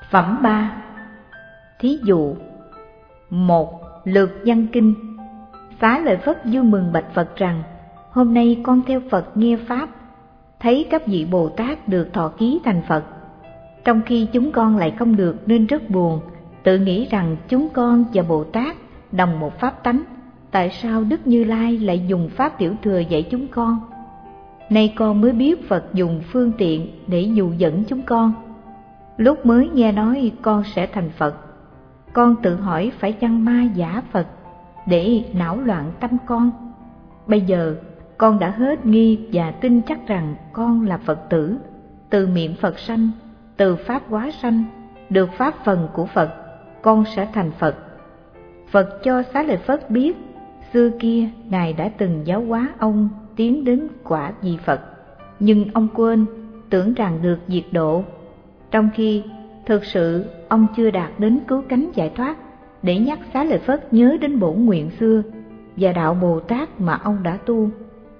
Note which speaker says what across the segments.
Speaker 1: Phẩm 3. Thí dụ. 1. Lược văn kinh. Xá Lợi Phất vui mừng bạch Phật rằng: hôm nay con theo Phật nghe pháp, thấy các vị Bồ Tát được thọ ký thành Phật, trong khi chúng con lại không được nên rất buồn, tự nghĩ rằng chúng con và Bồ Tát đồng một pháp tánh, tại sao Đức Như Lai lại dùng pháp tiểu thừa dạy chúng con? Nay con mới biết Phật dùng phương tiện để dụ dẫn chúng con. Lúc mới nghe nói con sẽ thành Phật, con tự hỏi phải chăng ma giả Phật để não loạn tâm con. Bây giờ con đã hết nghi và tin chắc rằng con là Phật tử, từ miệng Phật sanh, từ pháp hóa sanh, được pháp phần của Phật, con sẽ thành Phật. Phật cho Xá Lợi Phất biết, xưa kia Ngài đã từng giáo hóa ông tiến đến quả vị Phật, nhưng ông quên, tưởng rằng được diệt độ, trong khi thực sự ông chưa đạt đến cứu cánh giải thoát, để nhắc Xá Lợi Phất nhớ đến bổn nguyện xưa và đạo Bồ Tát mà ông đã tu.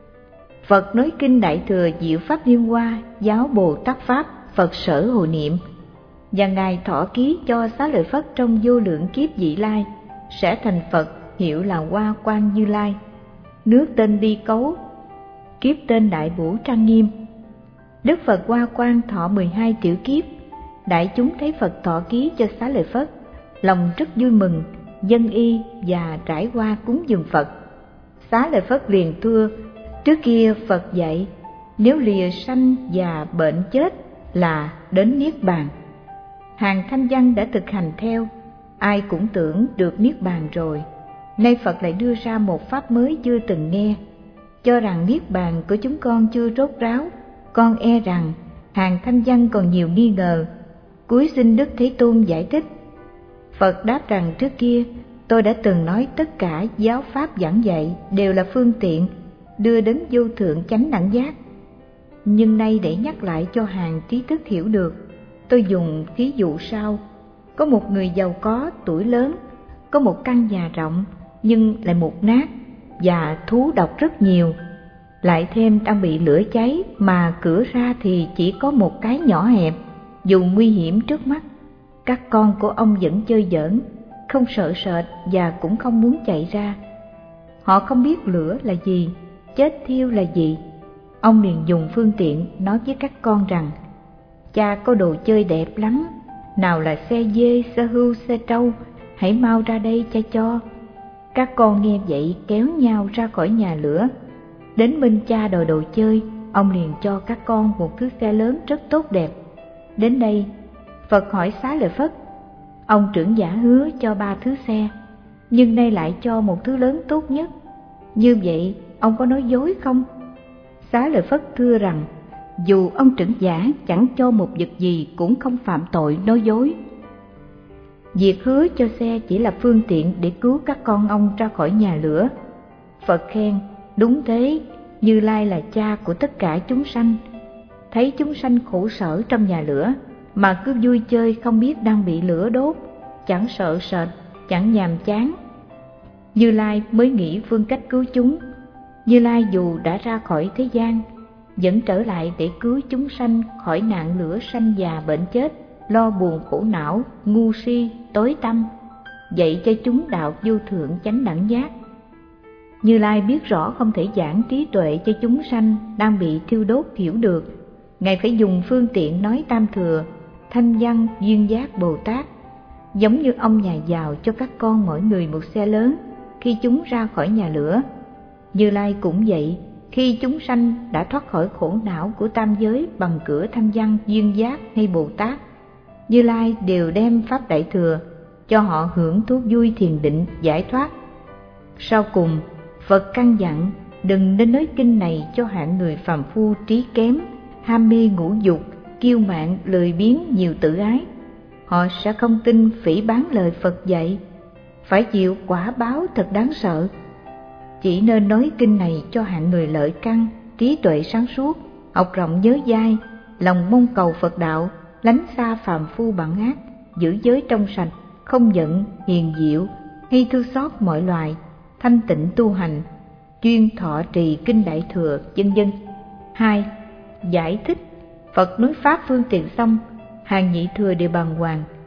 Speaker 1: Phật nói kinh Đại Thừa Diệu Pháp Liên Hoa giáo Bồ Tát Pháp Phật sở hồi niệm, và Ngài thọ ký cho Xá Lợi Phất trong vô lượng kiếp vị lai sẽ thành Phật, hiệu là Hoa Quang Như Lai, nước tên Đi Cấu, kiếp tên Đại Vũ Trang Nghiêm. Đức Phật Hoa Quang thọ 12 tiểu kiếp, đại chúng thấy Phật thọ ký cho Xá Lợi Phất, lòng rất vui mừng, dâng y và trải hoa cúng dường Phật. Xá Lợi Phất liền thưa: trước kia Phật dạy, nếu lìa sanh già bệnh chết là đến Niết Bàn. Hàng thanh văn đã thực hành theo, ai cũng tưởng được Niết Bàn rồi. Nay Phật lại đưa ra một pháp mới chưa từng nghe, cho rằng Niết Bàn của chúng con chưa rốt ráo. Con e rằng hàng thanh văn còn nhiều nghi ngờ, cúi xin Đức Thế Tôn giải thích. Phật đáp rằng trước kia tôi đã từng nói tất cả giáo pháp giảng dạy đều là phương tiện đưa đến vô thượng chánh đẳng giác, nhưng nay để nhắc lại cho hàng trí thức hiểu được, tôi dùng thí dụ sau. Có một người giàu có, tuổi lớn, có một căn nhà rộng nhưng lại mục nát và thú độc rất nhiều, lại thêm đang bị lửa cháy mà cửa ra thì chỉ có một cái nhỏ hẹp. Dù nguy hiểm trước mắt, các con của ông vẫn chơi giỡn, không sợ sệt và cũng không muốn chạy ra. Họ không biết lửa là gì, chết thiêu là gì. Ông liền dùng phương tiện nói với các con rằng: cha có đồ chơi đẹp lắm, nào là xe dê, xe hươu, xe trâu, hãy mau ra đây cha cho. Các con nghe vậy kéo nhau ra khỏi nhà lửa. Đến bên cha đòi đồ chơi, ông liền cho các con một thứ xe lớn rất tốt đẹp. Đến đây, Phật hỏi Xá Lợi Phất: ông trưởng giả hứa cho 3 thứ xe, nhưng nay lại cho một thứ lớn tốt nhất, như vậy ông có nói dối không? Xá Lợi Phất thưa rằng: dù ông trưởng giả chẳng cho một vật gì cũng không phạm tội nói dối. Việc hứa cho xe chỉ là phương tiện để cứu các con ông ra khỏi nhà lửa. Phật khen: đúng thế, Như Lai là cha của tất cả chúng sanh. Thấy chúng sanh khổ sở trong nhà lửa mà cứ vui chơi không biết đang bị lửa đốt, chẳng sợ sệt, chẳng nhàm chán, Như Lai mới nghĩ phương cách cứu chúng. Như Lai dù đã ra khỏi thế gian, vẫn trở lại để cứu chúng sanh khỏi nạn lửa sanh già bệnh chết, lo buồn khổ não, ngu si, tối tăm, dạy cho chúng đạo vô thượng chánh đẳng giác. Như Lai biết rõ không thể giảng trí tuệ cho chúng sanh đang bị thiêu đốt hiểu được, Ngài phải dùng phương tiện nói tam thừa, thanh văn, duyên giác Bồ Tát. Giống như ông nhà giàu cho các con mỗi người một xe lớn khi chúng ra khỏi nhà lửa, Như Lai cũng vậy, khi chúng sanh đã thoát khỏi khổ não của tam giới bằng cửa thanh văn, duyên giác hay Bồ Tát, Như Lai đều đem pháp đại thừa cho họ hưởng thú vui thiền định giải thoát. Sau cùng, Phật căn dặn đừng nên nói kinh này cho hạng người phàm phu trí kém, ham mê ngũ dục, kiêu mạn, lười biếng, nhiều tự ái. Họ sẽ không tin phỉ báng lời Phật dạy, phải chịu quả báo thật đáng sợ. Chỉ nên nói kinh này cho hạng người lợi căn, trí tuệ sáng suốt, học rộng nhớ dai, lòng mong cầu Phật đạo, lánh xa phàm phu bản ác, giữ giới trong sạch, không giận, hiền diệu, hay thương xót mọi loài, thanh tịnh tu hành, chuyên thọ trì kinh Đại Thừa, vân vân. 2. Giải thích. Phật nói pháp phương tiện xong, hàng nhị thừa đều bàng hoàng,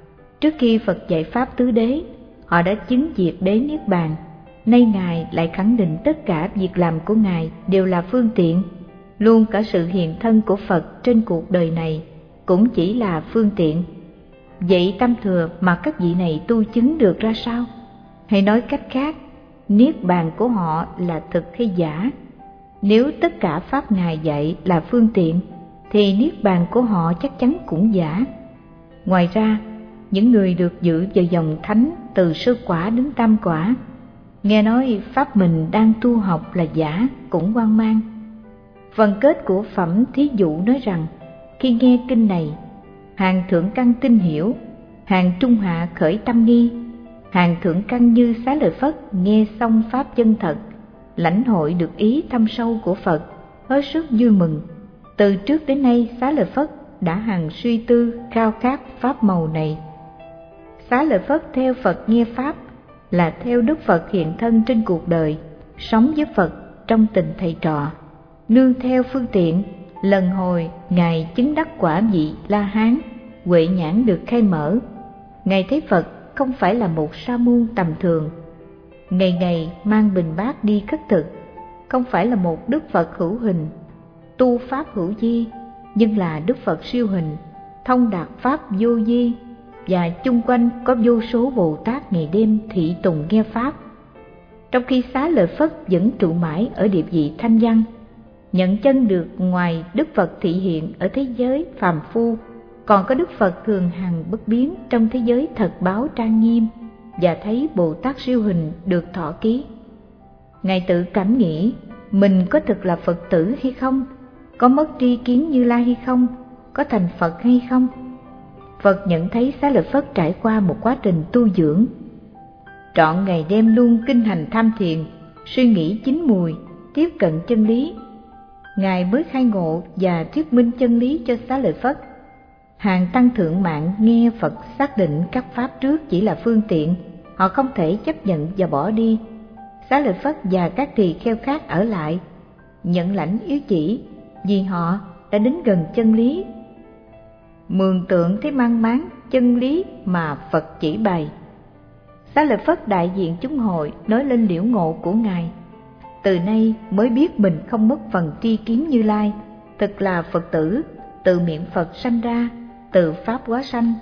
Speaker 1: Trước khi Phật dạy Pháp tứ đế, họ đã chứng diệt đế Niết Bàn. Nay Ngài lại khẳng định tất cả việc làm của Ngài đều là phương tiện, luôn cả sự hiện thân của Phật trên cuộc đời này cũng chỉ là phương tiện. Vậy tam thừa mà các vị này tu chứng được ra sao? Hay nói cách khác, Niết Bàn của họ là thực hay giả? Nếu tất cả Pháp Ngài dạy là phương tiện, thì Niết Bàn của họ chắc chắn cũng giả. Ngoài ra, những người được dự vào dòng thánh từ sơ quả đến tam quả, nghe nói Pháp mình đang tu học là giả cũng hoang mang. Phần kết của phẩm thí dụ nói rằng, khi nghe kinh này, hàng thượng căn tin hiểu, hàng trung hạ khởi tâm nghi, hàng thượng căn như Xá Lợi Phất nghe xong Pháp chân thật, lãnh hội được ý thâm sâu của Phật, hết sức vui mừng. Từ trước đến nay Xá Lợi Phất đã hằng suy tư khao khát Pháp màu này. Xá Lợi Phất theo Phật nghe Pháp là theo Đức Phật hiện thân trên cuộc đời, sống với Phật trong tình thầy trò. Nương theo phương tiện, lần hồi Ngài chứng đắc quả vị La Hán, huệ nhãn được khai mở. Ngài thấy Phật không phải là một sa môn tầm thường, ngày ngày mang bình bát đi khất thực, không phải là một Đức Phật hữu hình, tu Pháp hữu di, nhưng là Đức Phật siêu hình, thông đạt Pháp vô di, và chung quanh có vô số Bồ Tát ngày đêm thị tùng nghe Pháp. Trong khi Xá Lợi Phất vẫn trụ mãi ở địa vị thanh văn, nhận chân được ngoài Đức Phật thị hiện ở thế giới phàm phu, còn có Đức Phật thường hằng bất biến trong thế giới thật báo trang nghiêm, và thấy Bồ Tát siêu hình được thọ ký. Ngài tự cảm nghĩ mình có thực là Phật tử hay không, có mất tri kiến Như Lai hay không, có thành Phật hay không. Phật nhận thấy Xá Lợi Phất trải qua một quá trình tu dưỡng, trọn ngày đêm luôn kinh hành tham thiền, suy nghĩ chín mùi, tiếp cận chân lý. Ngài mới khai ngộ và thuyết minh chân lý cho Xá Lợi Phất. Hàng tăng thượng mạng nghe Phật xác định các Pháp trước chỉ là phương tiện, họ không thể chấp nhận và bỏ đi. Xá Lợi Phất và các tỳ kheo khác ở lại, nhận lãnh yếu chỉ, vì họ đã đến gần chân lý. Mường tượng thấy mang máng chân lý mà Phật chỉ bày. Xá Lợi Phất đại diện chúng hội nói lên liễu ngộ của Ngài. Từ nay mới biết mình không mất phần tri kiến Như Lai, thực là Phật tử, từ miệng Phật sanh ra, từ Pháp hóa sanh.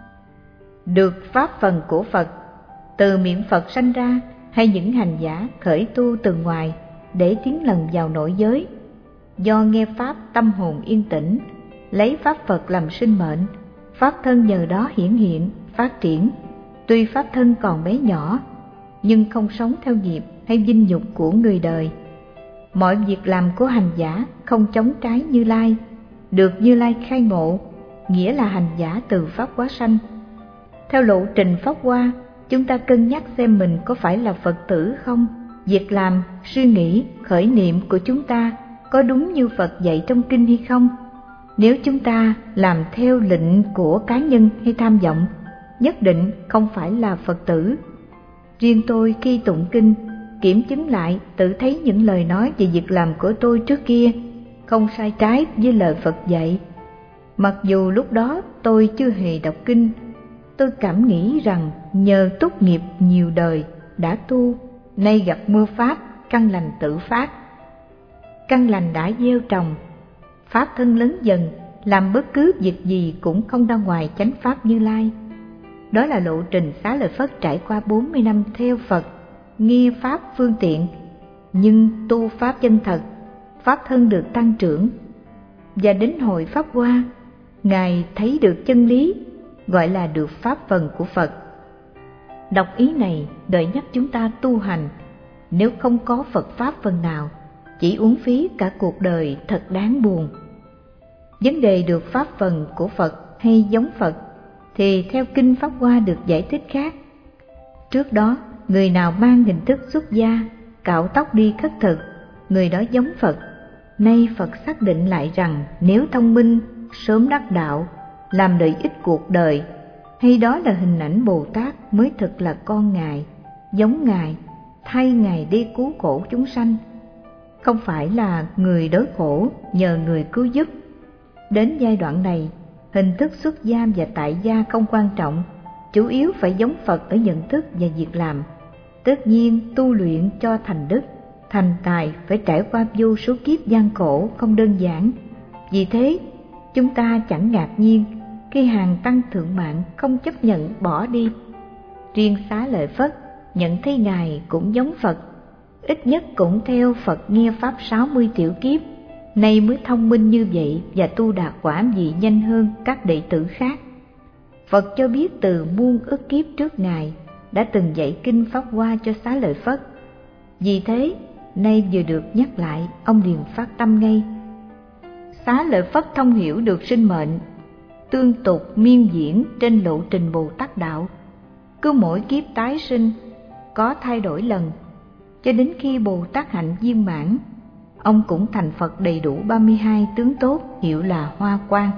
Speaker 1: Được Pháp phần của Phật, từ miệng Phật sanh ra, hay những hành giả khởi tu từ ngoài để tiến lần vào nội giới. Do nghe Pháp tâm hồn yên tĩnh, lấy Pháp Phật làm sinh mệnh, Pháp thân nhờ đó hiển hiện, phát triển. Tuy Pháp thân còn bé nhỏ, nhưng không sống theo nghiệp hay vinh nhục của người đời. Mọi việc làm của hành giả không chống trái Như Lai, được Như Lai khai ngộ, nghĩa là hành giả từ Pháp hóa sanh. Theo lộ trình Pháp Hoa, chúng ta cân nhắc xem mình có phải là Phật tử không, việc làm, suy nghĩ, khởi niệm của chúng ta có đúng như Phật dạy trong kinh hay không. Nếu chúng ta làm theo lệnh của cá nhân hay tham vọng, nhất định không phải là Phật tử. Riêng tôi khi tụng kinh, kiểm chứng lại tự thấy những lời nói về việc làm của tôi trước kia không sai trái với lời Phật dạy. Mặc dù lúc đó tôi chưa hề đọc kinh, tôi cảm nghĩ rằng nhờ túc nghiệp nhiều đời đã tu, nay gặp mưa Pháp, căn lành tự phát. Căn lành đã gieo trồng, Pháp thân lớn dần, làm bất cứ việc gì cũng không ra ngoài chánh Pháp Như Lai. Đó là lộ trình Xá Lợi Phất trải qua 40 năm theo Phật, nghe Pháp phương tiện, nhưng tu Pháp chân thật, Pháp thân được tăng trưởng. Và đến hồi Pháp Hoa, Ngài thấy được chân lý, gọi là được Pháp phần của Phật. Đọc ý này đợi nhắc chúng ta tu hành, nếu không có Phật Pháp phần nào, chỉ uổng phí cả cuộc đời thật đáng buồn. Vấn đề được Pháp phần của Phật hay giống Phật thì theo Kinh Pháp Hoa được giải thích khác. Trước đó, người nào mang hình thức xuất gia, cạo tóc đi khất thực, người đó giống Phật. Nay Phật xác định lại rằng nếu thông minh, sớm đắc đạo, làm lợi ích cuộc đời, hay đó là hình ảnh Bồ Tát mới thực là con Ngài, giống Ngài, thay Ngài đi cứu khổ chúng sanh. Không phải là người đói khổ nhờ người cứu giúp. Đến giai đoạn này, hình thức xuất gia và tại gia không quan trọng, chủ yếu phải giống Phật ở nhận thức và việc làm. Tất nhiên tu luyện cho thành đức, thành tài phải trải qua vô số kiếp gian khổ không đơn giản. Vì thế, chúng ta chẳng ngạc nhiên khi hàng tăng thượng mạng không chấp nhận bỏ đi. Riêng Xá Lợi Phất nhận thấy Ngài cũng giống Phật, ít nhất cũng theo Phật nghe Pháp 60 triệu kiếp, nay mới thông minh như vậy và tu đạt quả vị nhanh hơn các đệ tử khác. Phật cho biết từ muôn ức kiếp trước Ngài đã từng dạy kinh Pháp Hoa cho Xá Lợi Phất. Vì thế, nay vừa được nhắc lại, ông liền phát tâm ngay. Xá Lợi Phất thông hiểu được sinh mệnh tương tục miên diễn trên lộ trình Bồ Tát đạo, cứ mỗi kiếp tái sinh có thay đổi lần, cho đến khi Bồ Tát hạnh viên mãn, ông cũng thành Phật đầy đủ 32 tướng tốt, hiệu là Hoa Quang.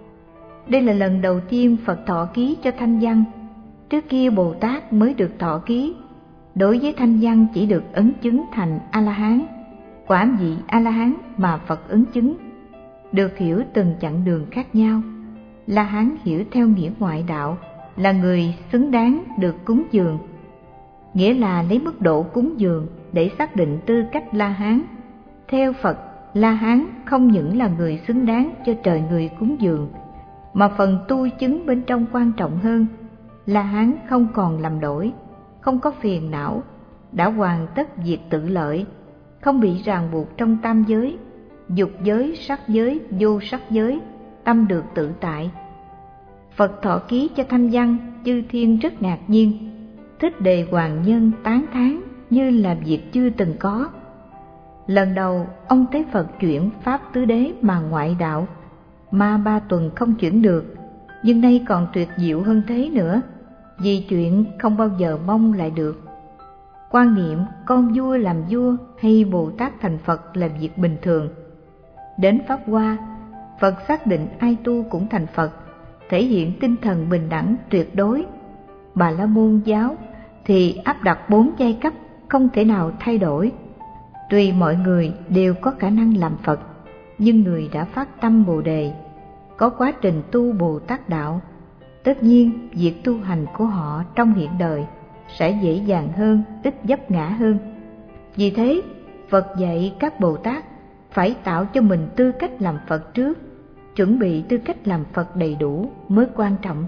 Speaker 1: Đây là lần đầu tiên Phật thọ ký cho Thanh Văn. Trước kia Bồ Tát mới được thọ ký, đối với Thanh Văn chỉ được ấn chứng thành A-la-hán. Quả vị A-la-hán mà Phật ấn chứng được hiểu từng chặng đường khác nhau. La-hán hiểu theo nghĩa ngoại đạo là người xứng đáng được cúng dường, nghĩa là lấy mức độ cúng dường để xác định tư cách La-hán. Theo Phật, La-hán không những là người xứng đáng cho trời người cúng dường, mà phần tu chứng bên trong quan trọng hơn. La-hán không còn làm đổi, không có phiền não, đã hoàn tất việc tự lợi, không bị ràng buộc trong tam giới, dục giới, sắc giới, vô sắc giới, tâm được tự tại. Phật thọ ký cho Thanh Văn, chư thiên rất ngạc nhiên, Thích Đề Hoàng Nhân tán thán như là việc chưa từng có. Lần đầu ông thấy Phật chuyển pháp tứ đế mà ngoại đạo, ma 3 tuần không chuyển được, nhưng nay còn tuyệt diệu hơn thế nữa, vì chuyện không bao giờ mong lại được. Quan niệm con vua làm vua hay Bồ Tát thành Phật là việc bình thường. Đến Pháp Hoa, Phật xác định ai tu cũng thành Phật, thể hiện tinh thần bình đẳng tuyệt đối. Bà La Môn giáo thì áp đặt 4 giai cấp không thể nào thay đổi. Tuy mọi người đều có khả năng làm Phật, nhưng người đã phát tâm Bồ Đề, có quá trình tu Bồ Tát đạo, tất nhiên việc tu hành của họ trong hiện đời sẽ dễ dàng hơn, ít vấp ngã hơn. Vì thế, Phật dạy các Bồ Tát phải tạo cho mình tư cách làm Phật trước, chuẩn bị tư cách làm Phật đầy đủ mới quan trọng.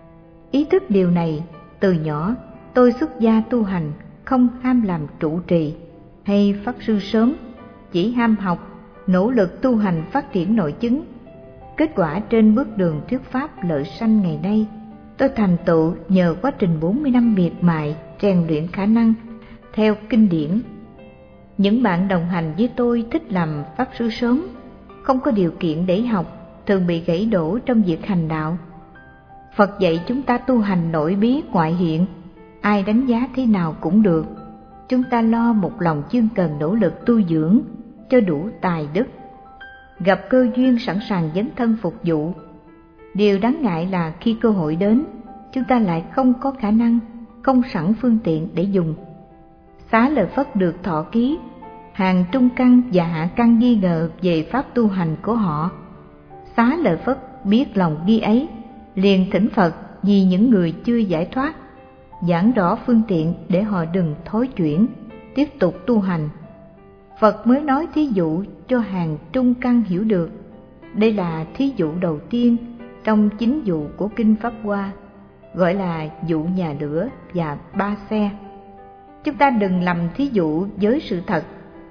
Speaker 1: Ý thức điều này, từ nhỏ tôi xuất gia tu hành, không ham làm trụ trì hay pháp sư sớm, chỉ ham học, nỗ lực tu hành phát triển nội chứng. Kết quả trên bước đường thuyết pháp lợi sanh ngày nay, tôi thành tựu nhờ quá trình 40 năm miệt mài rèn luyện khả năng theo kinh điển. Những bạn đồng hành với tôi thích làm pháp sư sớm, không có điều kiện để học, thường bị gãy đổ trong việc hành đạo. Phật dạy chúng ta tu hành nội bí ngoại hiện, ai đánh giá thế nào cũng được. Chúng ta lo một lòng chuyên cần nỗ lực tu dưỡng cho đủ tài đức, gặp cơ duyên sẵn sàng dấn thân phục vụ. Điều đáng ngại là khi cơ hội đến, chúng ta lại không có khả năng, không sẵn phương tiện để dùng. Xá Lợi Phất được thọ ký, hàng trung căn và hạ căn nghi ngờ về pháp tu hành của họ. Xá Lợi Phất biết lòng nghi ấy, liền thỉnh Phật vì những người chưa giải thoát, giảng rõ phương tiện để họ đừng thối chuyển, tiếp tục tu hành. Phật mới nói thí dụ cho hàng trung căn hiểu được. Đây là thí dụ đầu tiên trong 9 dụ của Kinh Pháp Hoa, gọi là dụ nhà lửa và 3 xe. Chúng ta đừng lầm thí dụ với sự thật.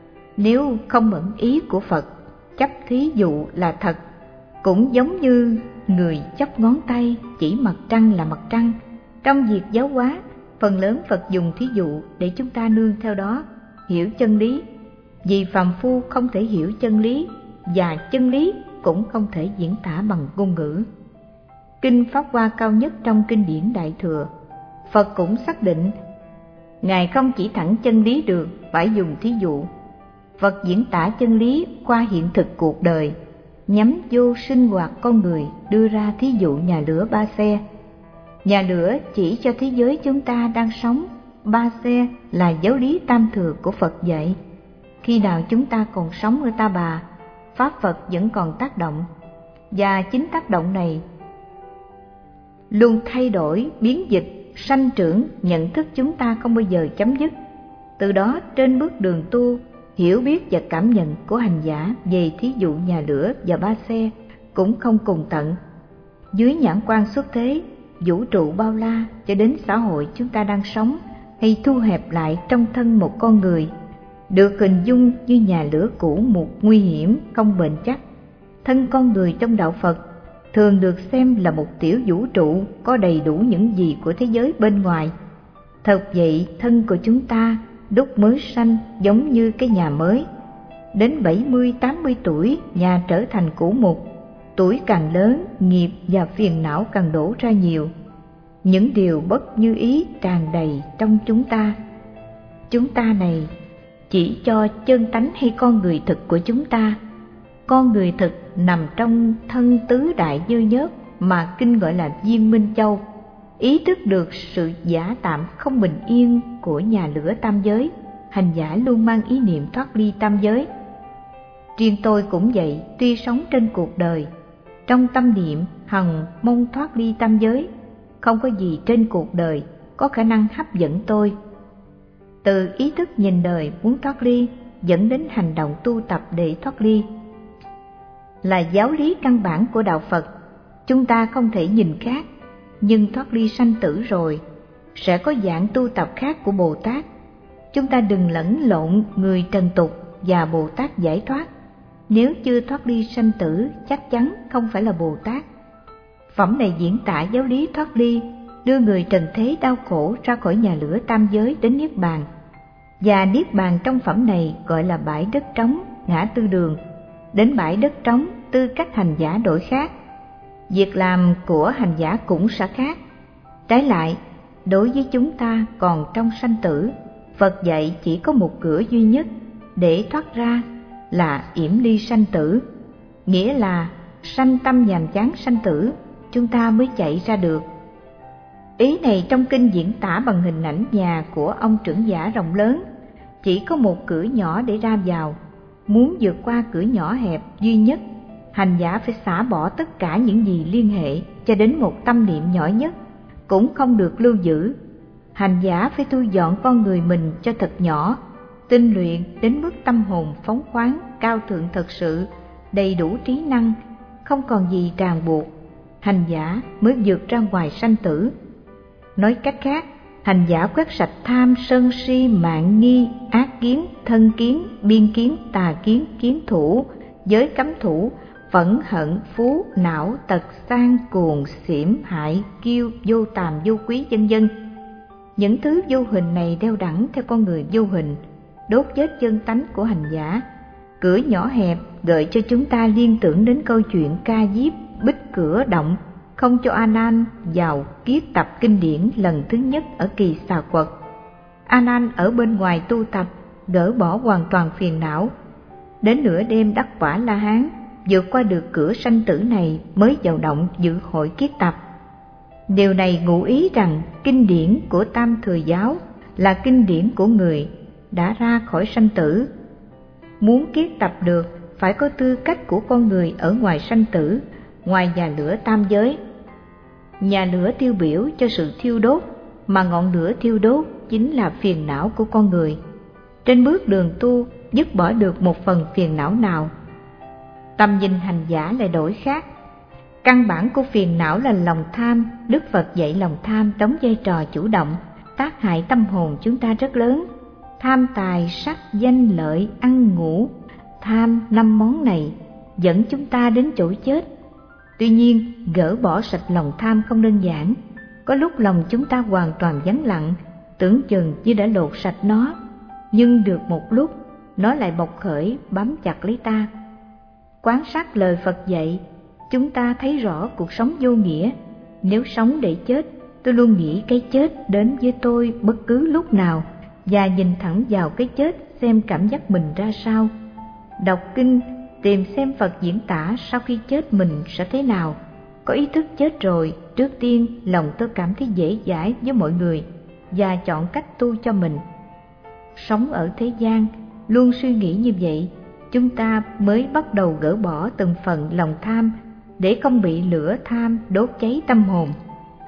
Speaker 1: Nếu không ẩn ý của Phật, chấp thí dụ là thật, cũng giống như người chấp ngón tay chỉ mặt trăng là mặt trăng. Trong việc giáo hóa, phần lớn Phật dùng thí dụ để chúng ta nương theo đó, hiểu chân lý. Vì phàm phu không thể hiểu chân lý, và chân lý cũng không thể diễn tả bằng ngôn ngữ. Kinh Pháp Hoa cao nhất trong kinh điển Đại Thừa, Phật cũng xác định Ngài không chỉ thẳng chân lý được, phải dùng thí dụ. Phật diễn tả chân lý qua hiện thực cuộc đời, nhắm vô sinh hoạt con người, đưa ra thí dụ nhà lửa 3 xe. Nhà lửa chỉ cho thế giới chúng ta đang sống, 3 xe là giáo lý tam thừa của Phật dạy. Khi nào chúng ta còn sống ở Ta Bà, pháp Phật vẫn còn tác động, và chính tác động này luôn thay đổi, biến dịch, sanh trưởng, nhận thức chúng ta không bao giờ chấm dứt. Từ đó trên bước đường tu, hiểu biết và cảm nhận của hành giả về thí dụ nhà lửa và ba xe cũng không cùng tận. Dưới nhãn quan xuất thế, vũ trụ bao la cho đến xã hội chúng ta đang sống hay thu hẹp lại trong thân một con người, được hình dung như nhà lửa cũ một nguy hiểm không bền chắc. Thân con người trong đạo Phật thường được xem là một tiểu vũ trụ có đầy đủ những gì của thế giới bên ngoài. Thật vậy, thân của chúng ta lúc mới sanh giống như cái nhà mới. Đến 70-80 tuổi, nhà trở thành cũ mục. Tuổi càng lớn, nghiệp và phiền não càng đổ ra nhiều. Những điều bất như ý tràn đầy trong chúng ta. Chúng ta này chỉ cho chân tánh hay con người thực của chúng ta. Con người thực nằm trong thân tứ đại dơ nhớt mà kinh gọi là Viên Minh Châu. Ý thức được sự giả tạm không bình yên của nhà lửa tam giới, hành giả luôn mang ý niệm thoát ly tam giới. Riêng tôi cũng vậy, tuy sống trên cuộc đời, trong tâm niệm hằng mong thoát ly tam giới, không có gì trên cuộc đời có khả năng hấp dẫn tôi. Từ ý thức nhìn đời muốn thoát ly dẫn đến hành động tu tập để thoát ly, là giáo lý căn bản của đạo Phật. Chúng ta không thể nhìn khác, nhưng thoát ly sanh tử rồi sẽ có dạng tu tập khác của Bồ Tát. Chúng ta đừng lẫn lộn người trần tục và Bồ Tát giải thoát. Nếu chưa thoát ly sanh tử chắc chắn không phải là Bồ Tát. Phẩm này diễn tả giáo lý thoát ly, đưa người trần thế đau khổ ra khỏi nhà lửa tam giới đến Niết Bàn. Và Niết Bàn trong phẩm này gọi là bãi đất trống, ngã tư đường. Đến bãi đất trống, tư cách hành giả đổi khác, việc làm của hành giả cũng sẽ khác. Trái lại, đối với chúng ta còn trong sanh tử, Phật dạy chỉ có một cửa duy nhất để thoát ra là yểm ly sanh tử, nghĩa là sanh tâm nhàm chán sanh tử, chúng ta mới chạy ra được. Ý này trong kinh diễn tả bằng hình ảnh nhà của ông trưởng giả rộng lớn, chỉ có một cửa nhỏ để ra vào. Muốn vượt qua cửa nhỏ hẹp duy nhất, hành giả phải xả bỏ tất cả những gì liên hệ cho đến một tâm niệm nhỏ nhất cũng không được lưu giữ. Hành giả phải thu dọn con người mình cho thật nhỏ, tinh luyện đến mức tâm hồn phóng khoáng, cao thượng thật sự, đầy đủ trí năng, không còn gì ràng buộc. Hành giả mới vượt ra ngoài sanh tử. Nói cách khác, hành giả quét sạch tham, sân si, mạn nghi, ác kiến, thân kiến, biên kiến, tà kiến, kiến thủ, giới cấm thủ, phẫn hận, phú, não, tật, sang, cuồng, xỉm, hại, kiêu, vô tàm, vô quý, vân vân. Những thứ vô hình này đeo đẳng theo con người vô hình, đốt chết chân tánh của hành giả. Cửa nhỏ hẹp gợi cho chúng ta liên tưởng đến câu chuyện Ca Diếp bích cửa động, không cho A Nan vào kiết tập kinh điển lần thứ nhất ở kỳ Xà Quật. A Nan ở bên ngoài tu tập, gỡ bỏ hoàn toàn phiền não. Đến nửa đêm đắc quả La Hán, vượt qua được cửa sanh tử này mới vào động dự hội kiết tập. Điều này ngụ ý rằng kinh điển của Tam Thừa Giáo là kinh điển của người đã ra khỏi sanh tử. Muốn kiết tập được phải có tư cách của con người ở ngoài sanh tử, ngoài nhà lửa tam giới. Nhà lửa tiêu biểu cho sự thiêu đốt, mà ngọn lửa thiêu đốt chính là phiền não của con người. Trên bước đường tu, dứt bỏ được một phần phiền não nào, tầm nhìn hành giả lại đổi khác. Căn bản của phiền não là lòng tham. Đức Phật dạy lòng tham đóng vai trò chủ động, tác hại tâm hồn chúng ta rất lớn. Tham tài, sắc, danh, lợi, ăn ngủ, tham 5 món này dẫn chúng ta đến chỗ chết. Tuy nhiên, gỡ bỏ sạch lòng tham không đơn giản. Có lúc lòng chúng ta hoàn toàn vắng lặng, tưởng chừng như đã lột sạch nó, nhưng được một lúc nó lại bộc khởi bám chặt lấy ta. Quán sát lời Phật dạy, chúng ta thấy rõ cuộc sống vô nghĩa. Nếu sống để chết, tôi luôn nghĩ cái chết đến với tôi bất cứ lúc nào, và nhìn thẳng vào cái chết xem cảm giác mình ra sao. Đọc kinh, tìm xem Phật diễn tả sau khi chết mình sẽ thế nào. Có ý thức chết rồi, trước tiên lòng tôi cảm thấy dễ dãi với mọi người và chọn cách tu cho mình. Sống ở thế gian, luôn suy nghĩ như vậy, chúng ta mới bắt đầu gỡ bỏ từng phần lòng tham để không bị lửa tham đốt cháy tâm hồn.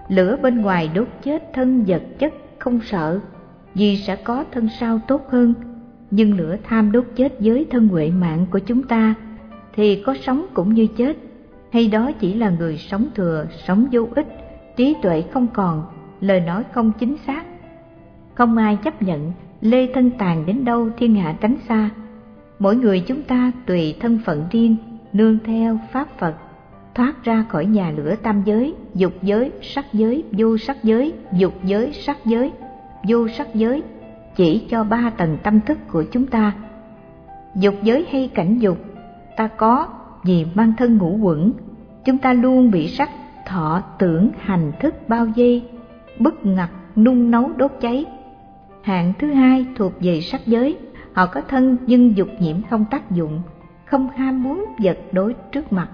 Speaker 1: Lửa bên ngoài đốt chết thân vật chất không sợ, vì sẽ có thân sau tốt hơn. Nhưng lửa tham đốt chết giới thân huệ mạng của chúng ta thì có sống cũng như chết, hay đó chỉ là người sống thừa, sống vô ích, trí tuệ không còn, lời nói không chính xác. Không ai chấp nhận lê thân tàn đến đâu thiên hạ tránh xa. Mỗi người chúng ta tùy thân phận riêng, nương theo pháp Phật, thoát ra khỏi nhà lửa tam giới, dục giới, sắc giới, vô sắc giới, dục giới, sắc giới, vô sắc giới, chỉ cho 3 tầng tâm thức của chúng ta. Dục giới hay cảnh dục ta có vì mang thân ngũ uẩn, chúng ta luôn bị sắc, thọ, tưởng, hành, thức bao vây, bức ngặt, nung nấu, đốt cháy. Hạng thứ hai thuộc về sắc giới, họ có thân nhưng dục nhiễm không tác dụng, không ham muốn vật đối trước mặt,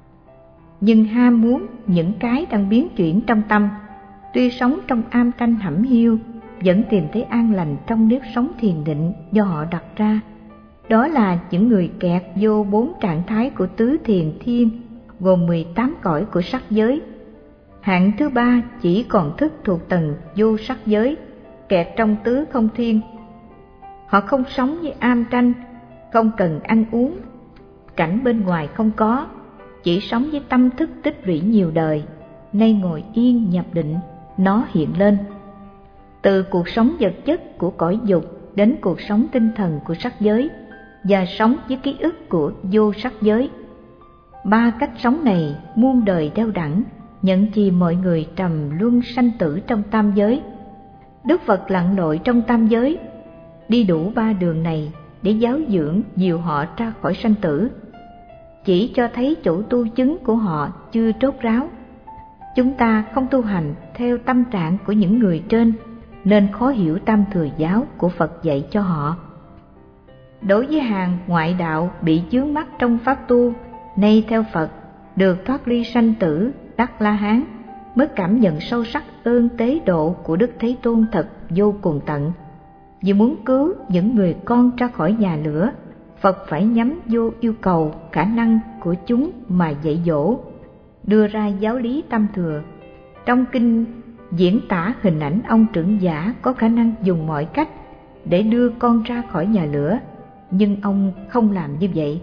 Speaker 1: nhưng ham muốn những cái đang biến chuyển trong tâm. Tuy sống trong am tranh hẩm hiu, vẫn tìm thấy an lành trong nếp sống thiền định do họ đặt ra. Đó là những người kẹt vô 4 trạng thái của tứ thiền thiên, gồm 18 cõi của sắc giới. Hạng thứ ba chỉ còn thức thuộc tầng vô sắc giới, kẹt trong tứ không thiên. Họ không sống với am tranh, không cần ăn uống, cảnh bên ngoài không có, chỉ sống với tâm thức tích lũy nhiều đời, nay ngồi yên nhập định, nó hiện lên. Từ cuộc sống vật chất của cõi dục đến cuộc sống tinh thần của sắc giới, và sống với ký ức của vô sắc giới. 3 cách sống này muôn đời đeo đẳng, nhận chìm mọi người trầm luân sanh tử trong tam giới. Đức Phật lặn lội trong tam giới, đi đủ 3 đường này để giáo dưỡng dìu họ ra khỏi sanh tử, chỉ cho thấy chỗ tu chứng của họ chưa rốt ráo. Chúng ta không tu hành theo tâm trạng của những người trên, nên khó hiểu tam thừa giáo của Phật dạy cho họ. Đối với hàng ngoại đạo bị chướng mắt trong pháp tu, nay theo Phật được thoát ly sanh tử, đắc La Hán, mới cảm nhận sâu sắc ơn tế độ của Đức Thế Tôn thật vô cùng tận. Vì muốn cứu những người con ra khỏi nhà lửa, Phật phải nhắm vô yêu cầu, khả năng của chúng mà dạy dỗ, đưa ra giáo lý tam thừa. Trong kinh diễn tả hình ảnh ông trưởng giả có khả năng dùng mọi cách để đưa con ra khỏi nhà lửa, nhưng ông không làm như vậy.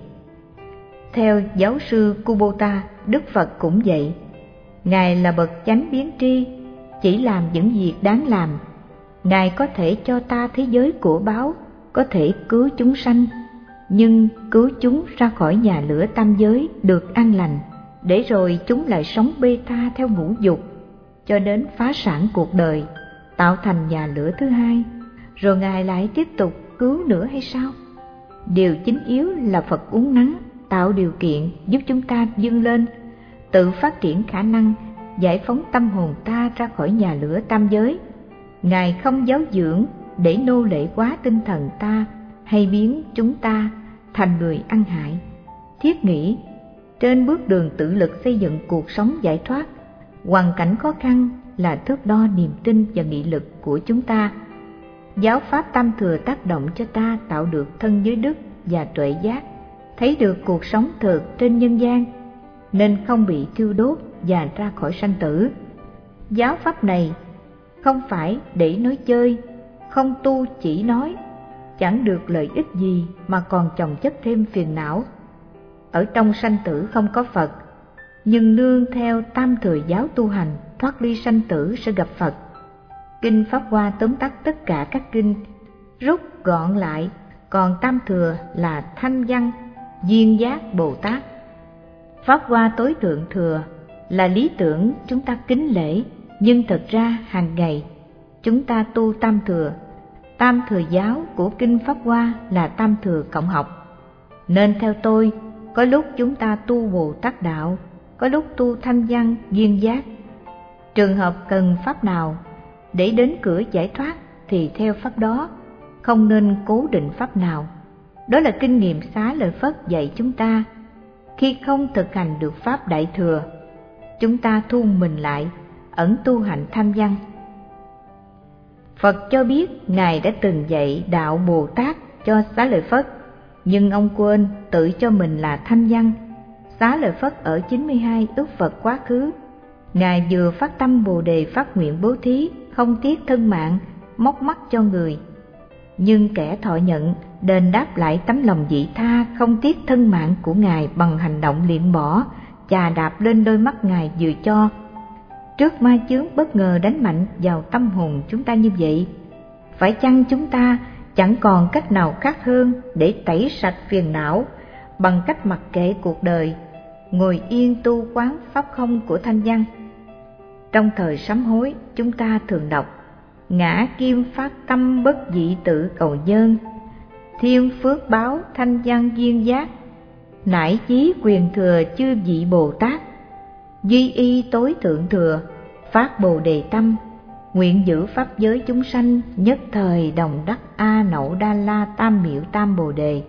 Speaker 1: Theo giáo sư Kubota, Đức Phật cũng vậy. Ngài là bậc chánh biến tri, chỉ làm những việc đáng làm. Ngài có thể cho ta thế giới của báo, có thể cứu chúng sanh, nhưng cứu chúng ra khỏi nhà lửa tam giới được an lành, để rồi chúng lại sống bê tha theo ngũ dục, cho đến phá sản cuộc đời, tạo thành nhà lửa thứ hai, rồi Ngài lại tiếp tục cứu nữa hay sao? Điều chính yếu là Phật uốn nắn, tạo điều kiện giúp chúng ta vươn lên, tự phát triển khả năng, giải phóng tâm hồn ta ra khỏi nhà lửa tam giới. Ngài không giáo dưỡng để nô lệ quá tinh thần ta, hay biến chúng ta thành người ăn hại. Thiết nghĩ, trên bước đường tự lực xây dựng cuộc sống giải thoát, hoàn cảnh khó khăn là thước đo niềm tin và nghị lực của chúng ta. Giáo pháp tam thừa tác động cho ta tạo được thân giới đức và tuệ giác, thấy được cuộc sống thực trên nhân gian, nên không bị thiêu đốt và ra khỏi sanh tử. Giáo pháp này không phải để nói chơi, không tu chỉ nói, chẳng được lợi ích gì mà còn chồng chất thêm phiền não. Ở trong sanh tử không có Phật, nhưng nương theo tam thừa giáo tu hành, thoát ly sanh tử sẽ gặp Phật. Kinh Pháp Hoa tóm tắt tất cả các kinh, rút gọn lại, còn tam thừa là Thanh Văn, Duyên Giác Bồ Tát. Pháp Hoa tối thượng thừa là lý tưởng chúng ta kính lễ, nhưng thật ra hàng ngày chúng ta tu tam thừa. Tam thừa giáo của kinh Pháp Hoa là tam thừa cộng học. Nên theo tôi, có lúc chúng ta tu Bồ Tát đạo, có lúc tu Thanh Văn, Duyên Giác. Trường hợp cần pháp nào để đến cửa giải thoát thì theo pháp đó, không nên cố định pháp nào. Đó là kinh nghiệm Xá Lợi Phất dạy chúng ta. Khi không thực hành được pháp đại thừa, chúng ta thu mình lại, ẩn tu hành Thanh Văn. Phật cho biết Ngài đã từng dạy đạo Bồ Tát cho Xá Lợi Phất, nhưng ông quên tự cho mình là Thanh Văn. Xá Lợi Phất ở 92 ức Phật quá khứ, Ngài vừa phát tâm Bồ đề phát nguyện bố thí, không tiếc thân mạng, móc mắt cho người. Nhưng kẻ thọ nhận đền đáp lại tấm lòng vị tha không tiếc thân mạng của Ngài bằng hành động liệm bỏ, chà đạp lên đôi mắt Ngài vừa cho. Trước ma chướng bất ngờ đánh mạnh vào tâm hồn chúng ta như vậy, phải chăng chúng ta chẳng còn cách nào khác hơn để tẩy sạch phiền não bằng cách mặc kệ cuộc đời, ngồi yên tu quán pháp không của thanh văn? Trong thời sám hối, chúng ta thường đọc: ngã kim phát tâm bất dị tự cầu nhân, thiên phước báo thanh văn duyên giác, nải chí quyền thừa chư vị Bồ Tát, duy y tối thượng thừa, phát Bồ đề tâm, nguyện giữ pháp giới chúng sanh, nhất thời đồng đắc A Nậu Đa La Tam Miệu Tam Bồ đề.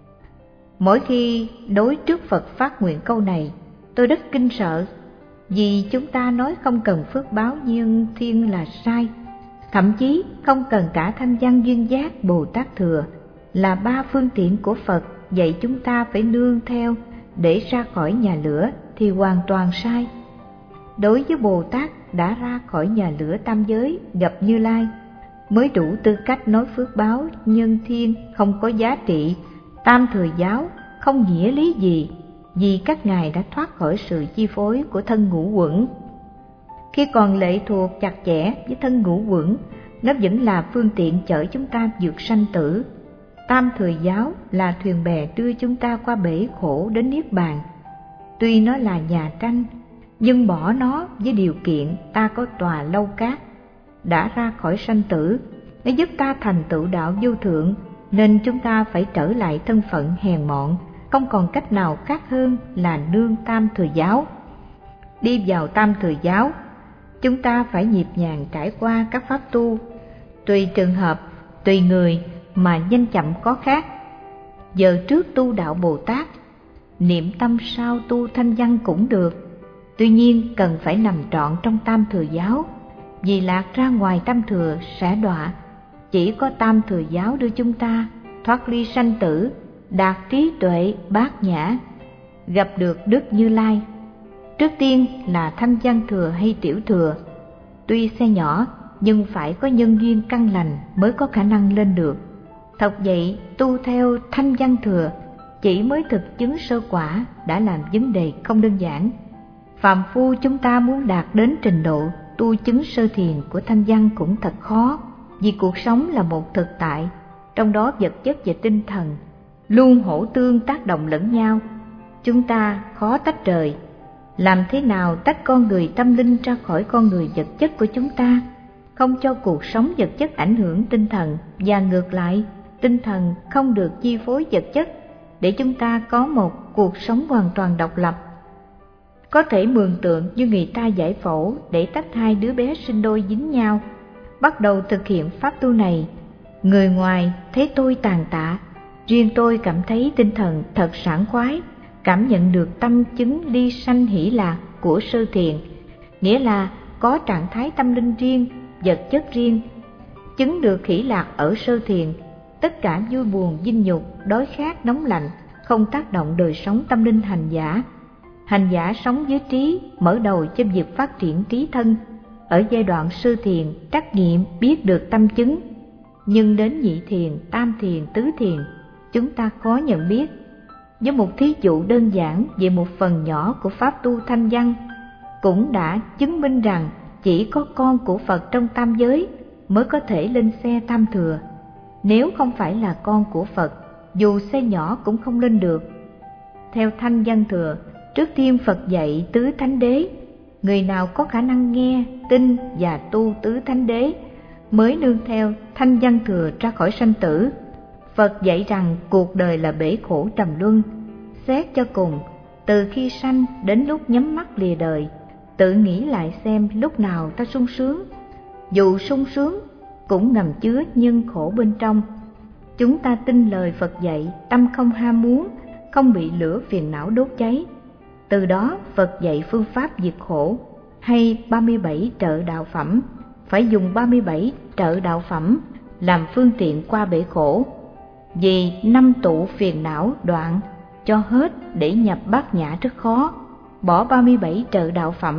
Speaker 1: Mỗi khi đối trước Phật phát nguyện câu này, tôi rất kinh sợ, vì chúng ta nói không cần phước báo nhân thiên là sai. Thậm chí không cần cả thanh văn duyên giác Bồ Tát thừa là ba phương tiện của Phật dạy chúng ta phải nương theo để ra khỏi nhà lửa thì hoàn toàn sai. Đối với Bồ Tát đã ra khỏi nhà lửa tam giới gặp Như Lai mới đủ tư cách nói phước báo nhân thiên không có giá trị. Tam thừa giáo không nghĩa lý gì, vì các ngài đã thoát khỏi sự chi phối của thân ngũ uẩn. Khi còn lệ thuộc chặt chẽ với thân ngũ uẩn, nó vẫn là phương tiện chở chúng ta vượt sanh tử. Tam thừa giáo là thuyền bè đưa chúng ta qua bể khổ đến niết bàn. Tuy nó là nhà tranh, nhưng bỏ nó với điều kiện ta có tòa lâu cát, đã ra khỏi sanh tử. Nó giúp ta thành tựu đạo vô thượng, nên chúng ta phải trở lại thân phận hèn mọn, không còn cách nào khác hơn là nương tam thừa giáo. Đi vào tam thừa giáo, chúng ta phải nhịp nhàng trải qua các pháp tu, tùy trường hợp, tùy người mà nhanh chậm có khác. Giờ trước tu đạo Bồ Tát, niệm tâm sau tu thanh văn cũng được. Tuy nhiên cần phải nằm trọn trong tam thừa giáo, vì lạc ra ngoài tam thừa sẽ đọa. Chỉ có tam thừa giáo đưa chúng ta thoát ly sanh tử, đạt trí tuệ bát nhã, gặp được Đức Như Lai. Trước tiên là thanh văn thừa hay tiểu thừa. Tuy xe nhỏ nhưng phải có nhân duyên căn lành mới có khả năng lên được. Thật vậy, tu theo thanh văn thừa chỉ mới thực chứng sơ quả đã làm vấn đề không đơn giản. Phàm phu chúng ta muốn đạt đến trình độ tu chứng sơ thiền của thanh văn cũng thật khó, vì cuộc sống là một thực tại, trong đó vật chất và tinh thần luôn hỗ tương tác động lẫn nhau. Chúng ta khó tách rời. Làm thế nào tách con người tâm linh ra khỏi con người vật chất của chúng ta, không cho cuộc sống vật chất ảnh hưởng tinh thần, và ngược lại, tinh thần không được chi phối vật chất, để chúng ta có một cuộc sống hoàn toàn độc lập. Có thể mường tượng như người ta giải phẫu để tách hai đứa bé sinh đôi dính nhau. Bắt đầu thực hiện pháp tu này, người ngoài thấy tôi tàn tạ, riêng tôi cảm thấy tinh thần thật sảng khoái, cảm nhận được tâm chứng ly sanh hỷ lạc của sơ thiền, nghĩa là có trạng thái tâm linh riêng, vật chất riêng. Chứng được hỷ lạc ở sơ thiền, tất cả vui buồn dinh nhục, đói khát nóng lạnh không tác động đời sống tâm linh hành giả. Hành giả sống với trí, mở đầu cho việc phát triển trí thân. Ở giai đoạn sơ thiền, trắc nghiệm biết được tâm chứng, nhưng đến nhị thiền, tam thiền, tứ thiền, chúng ta khó nhận biết. Với một thí dụ đơn giản về một phần nhỏ của pháp tu thanh văn, cũng đã chứng minh rằng chỉ có con của Phật trong tam giới mới có thể lên xe tam thừa. Nếu không phải là con của Phật, dù xe nhỏ cũng không lên được. Theo thanh văn thừa, trước tiên Phật dạy tứ thánh đế. Người nào có khả năng nghe, tin và tu tứ thánh đế mới nương theo thanh văn thừa ra khỏi sanh tử. Phật dạy rằng cuộc đời là bể khổ trầm luân. Xét cho cùng, từ khi sanh đến lúc nhắm mắt lìa đời, tự nghĩ lại xem lúc nào ta sung sướng. Dù sung sướng cũng ngầm chứa nhân khổ bên trong. Chúng ta tin lời Phật dạy, tâm không ham muốn, không bị lửa phiền não đốt cháy. Từ đó Phật dạy phương pháp diệt khổ, hay 37 trợ đạo phẩm, phải dùng 37 trợ đạo phẩm làm phương tiện qua bể khổ. Vì 5 tụ phiền não đoạn cho hết để nhập bát nhã rất khó, bỏ 37 trợ đạo phẩm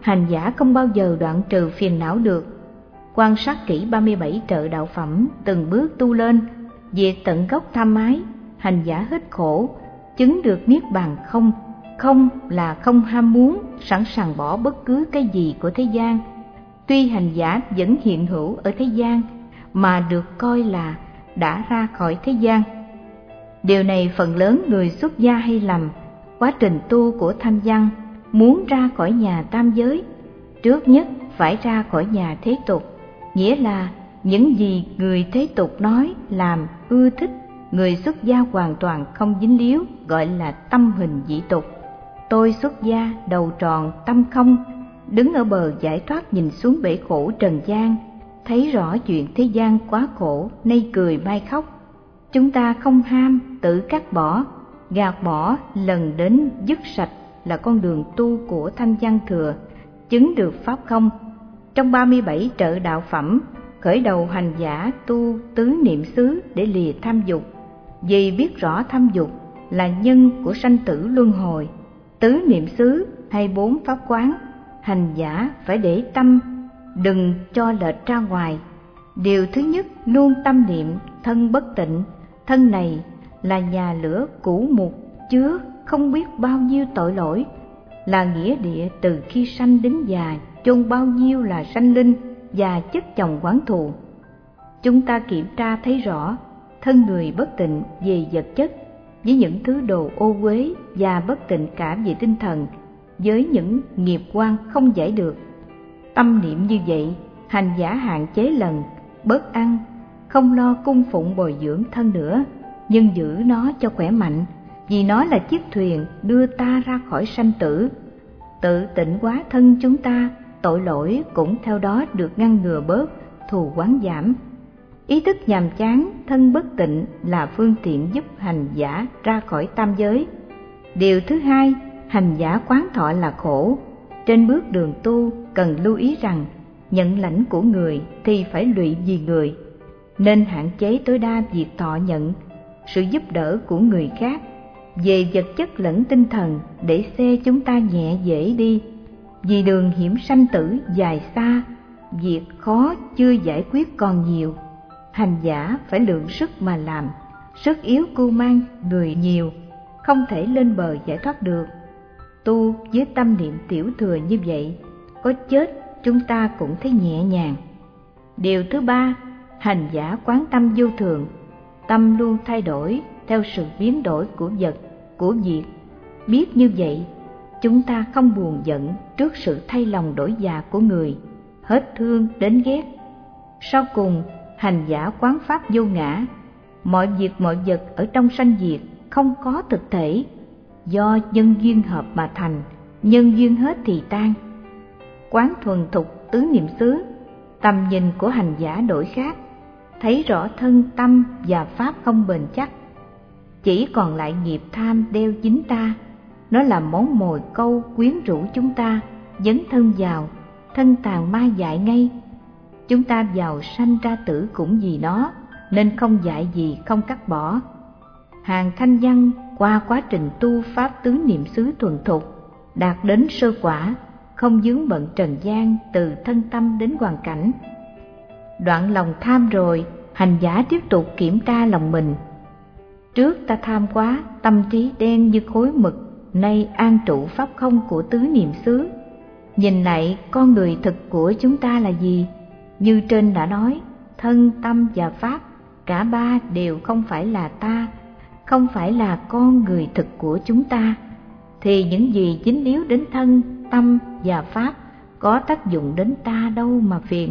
Speaker 1: hành giả không bao giờ đoạn trừ phiền não được. Quan sát kỹ 37 trợ đạo phẩm từng bước tu lên, diệt tận gốc tham ái, hành giả hết khổ, chứng được niết bàn không. Không là không ham muốn, sẵn sàng bỏ bất cứ cái gì của thế gian. Tuy hành giả vẫn hiện hữu ở thế gian, mà được coi là đã ra khỏi thế gian. Điều này phần lớn người xuất gia hay lầm. Quá trình tu của tham văn, muốn ra khỏi nhà tam giới, trước nhất phải ra khỏi nhà thế tục. Nghĩa là những gì người thế tục nói, làm, ưa thích, người xuất gia hoàn toàn không dính líu, gọi là tâm hình dị tục. Tôi xuất gia, đầu tròn, tâm không, đứng ở bờ giải thoát nhìn xuống bể khổ trần gian, thấy rõ chuyện thế gian quá khổ, nay cười mai khóc. Chúng ta không ham, tự cắt bỏ, gạt bỏ, lần đến dứt sạch là con đường tu của thanh văn thừa, chứng được pháp không. Trong 37 trợ đạo phẩm, khởi đầu hành giả tu tứ niệm xứ để lìa tham dục. Vì biết rõ tham dục là nhân của sanh tử luân hồi, tứ niệm xứ hay 4 pháp quán, hành giả phải để tâm, đừng cho lệch ra ngoài. Điều thứ nhất, luôn tâm niệm thân bất tịnh. Thân này là nhà lửa cũ mục, chứa không biết bao nhiêu tội lỗi, là nghĩa địa từ khi sanh đến già, chôn bao nhiêu là sanh linh và chất chồng oán thù. Chúng ta kiểm tra thấy rõ, thân người bất tịnh về vật chất với những thứ đồ ô uế, và bất tịnh cả về tinh thần với những nghiệp quan không giải được. Tâm niệm như vậy, hành giả hạn chế lần, bớt ăn, không lo cung phụng bồi dưỡng thân nữa, nhưng giữ nó cho khỏe mạnh, vì nó là chiếc thuyền đưa ta ra khỏi sanh tử. Tự tịnh hóa thân chúng ta, tội lỗi cũng theo đó được ngăn ngừa bớt, thù oán giảm. Ý thức nhàm chán, thân bất tịnh là phương tiện giúp hành giả ra khỏi tam giới. Điều thứ hai, hành giả quán thọ là khổ. Trên bước đường tu cần lưu ý rằng, nhận lãnh của người thì phải lụy vì người, nên hạn chế tối đa việc thọ nhận sự giúp đỡ của người khác về vật chất lẫn tinh thần, để xe chúng ta nhẹ dễ đi. Vì đường hiểm sanh tử dài xa, việc khó chưa giải quyết còn nhiều. Hành giả phải lượng sức mà làm, sức yếu cưu mang người nhiều, không thể lên bờ giải thoát được. Tu với tâm niệm tiểu thừa như vậy, có chết chúng ta cũng thấy nhẹ nhàng. Điều thứ ba, hành giả quán tâm vô thường. Tâm luôn thay đổi theo sự biến đổi của vật, của việc. Biết như vậy, chúng ta không buồn giận trước sự thay lòng đổi dạ của người, hết thương đến ghét. Sau cùng, hành giả quán pháp vô ngã. Mọi việc mọi vật ở trong sanh diệt không có thực thể, do nhân duyên hợp mà thành, nhân duyên hết thì tan. Quán thuần thục tứ niệm xứ, tầm nhìn của hành giả đổi khác, thấy rõ thân tâm và pháp không bền chắc, chỉ còn lại nghiệp tham đeo dính ta. Nó là món mồi câu quyến rũ chúng ta, dấn thân vào, thân tàn ma dại ngay. Chúng ta vào sanh ra tử cũng vì nó, nên không dại gì không cắt bỏ. Hàng thanh văn qua quá trình tu pháp tứ niệm xứ thuần thục, đạt đến sơ quả, không vướng bận trần gian từ thân tâm đến hoàn cảnh. Đoạn lòng tham rồi, hành giả tiếp tục kiểm tra lòng mình. Trước ta tham quá, tâm trí đen như khối mực, nay an trụ pháp không của tứ niệm xứ. Nhìn lại con người thực của chúng ta là gì? Như trên đã nói, thân, tâm và pháp, cả ba đều không phải là ta, không phải là con người thực của chúng ta. Thì những gì dính líu đến thân, tâm và pháp có tác dụng đến ta đâu mà phiền.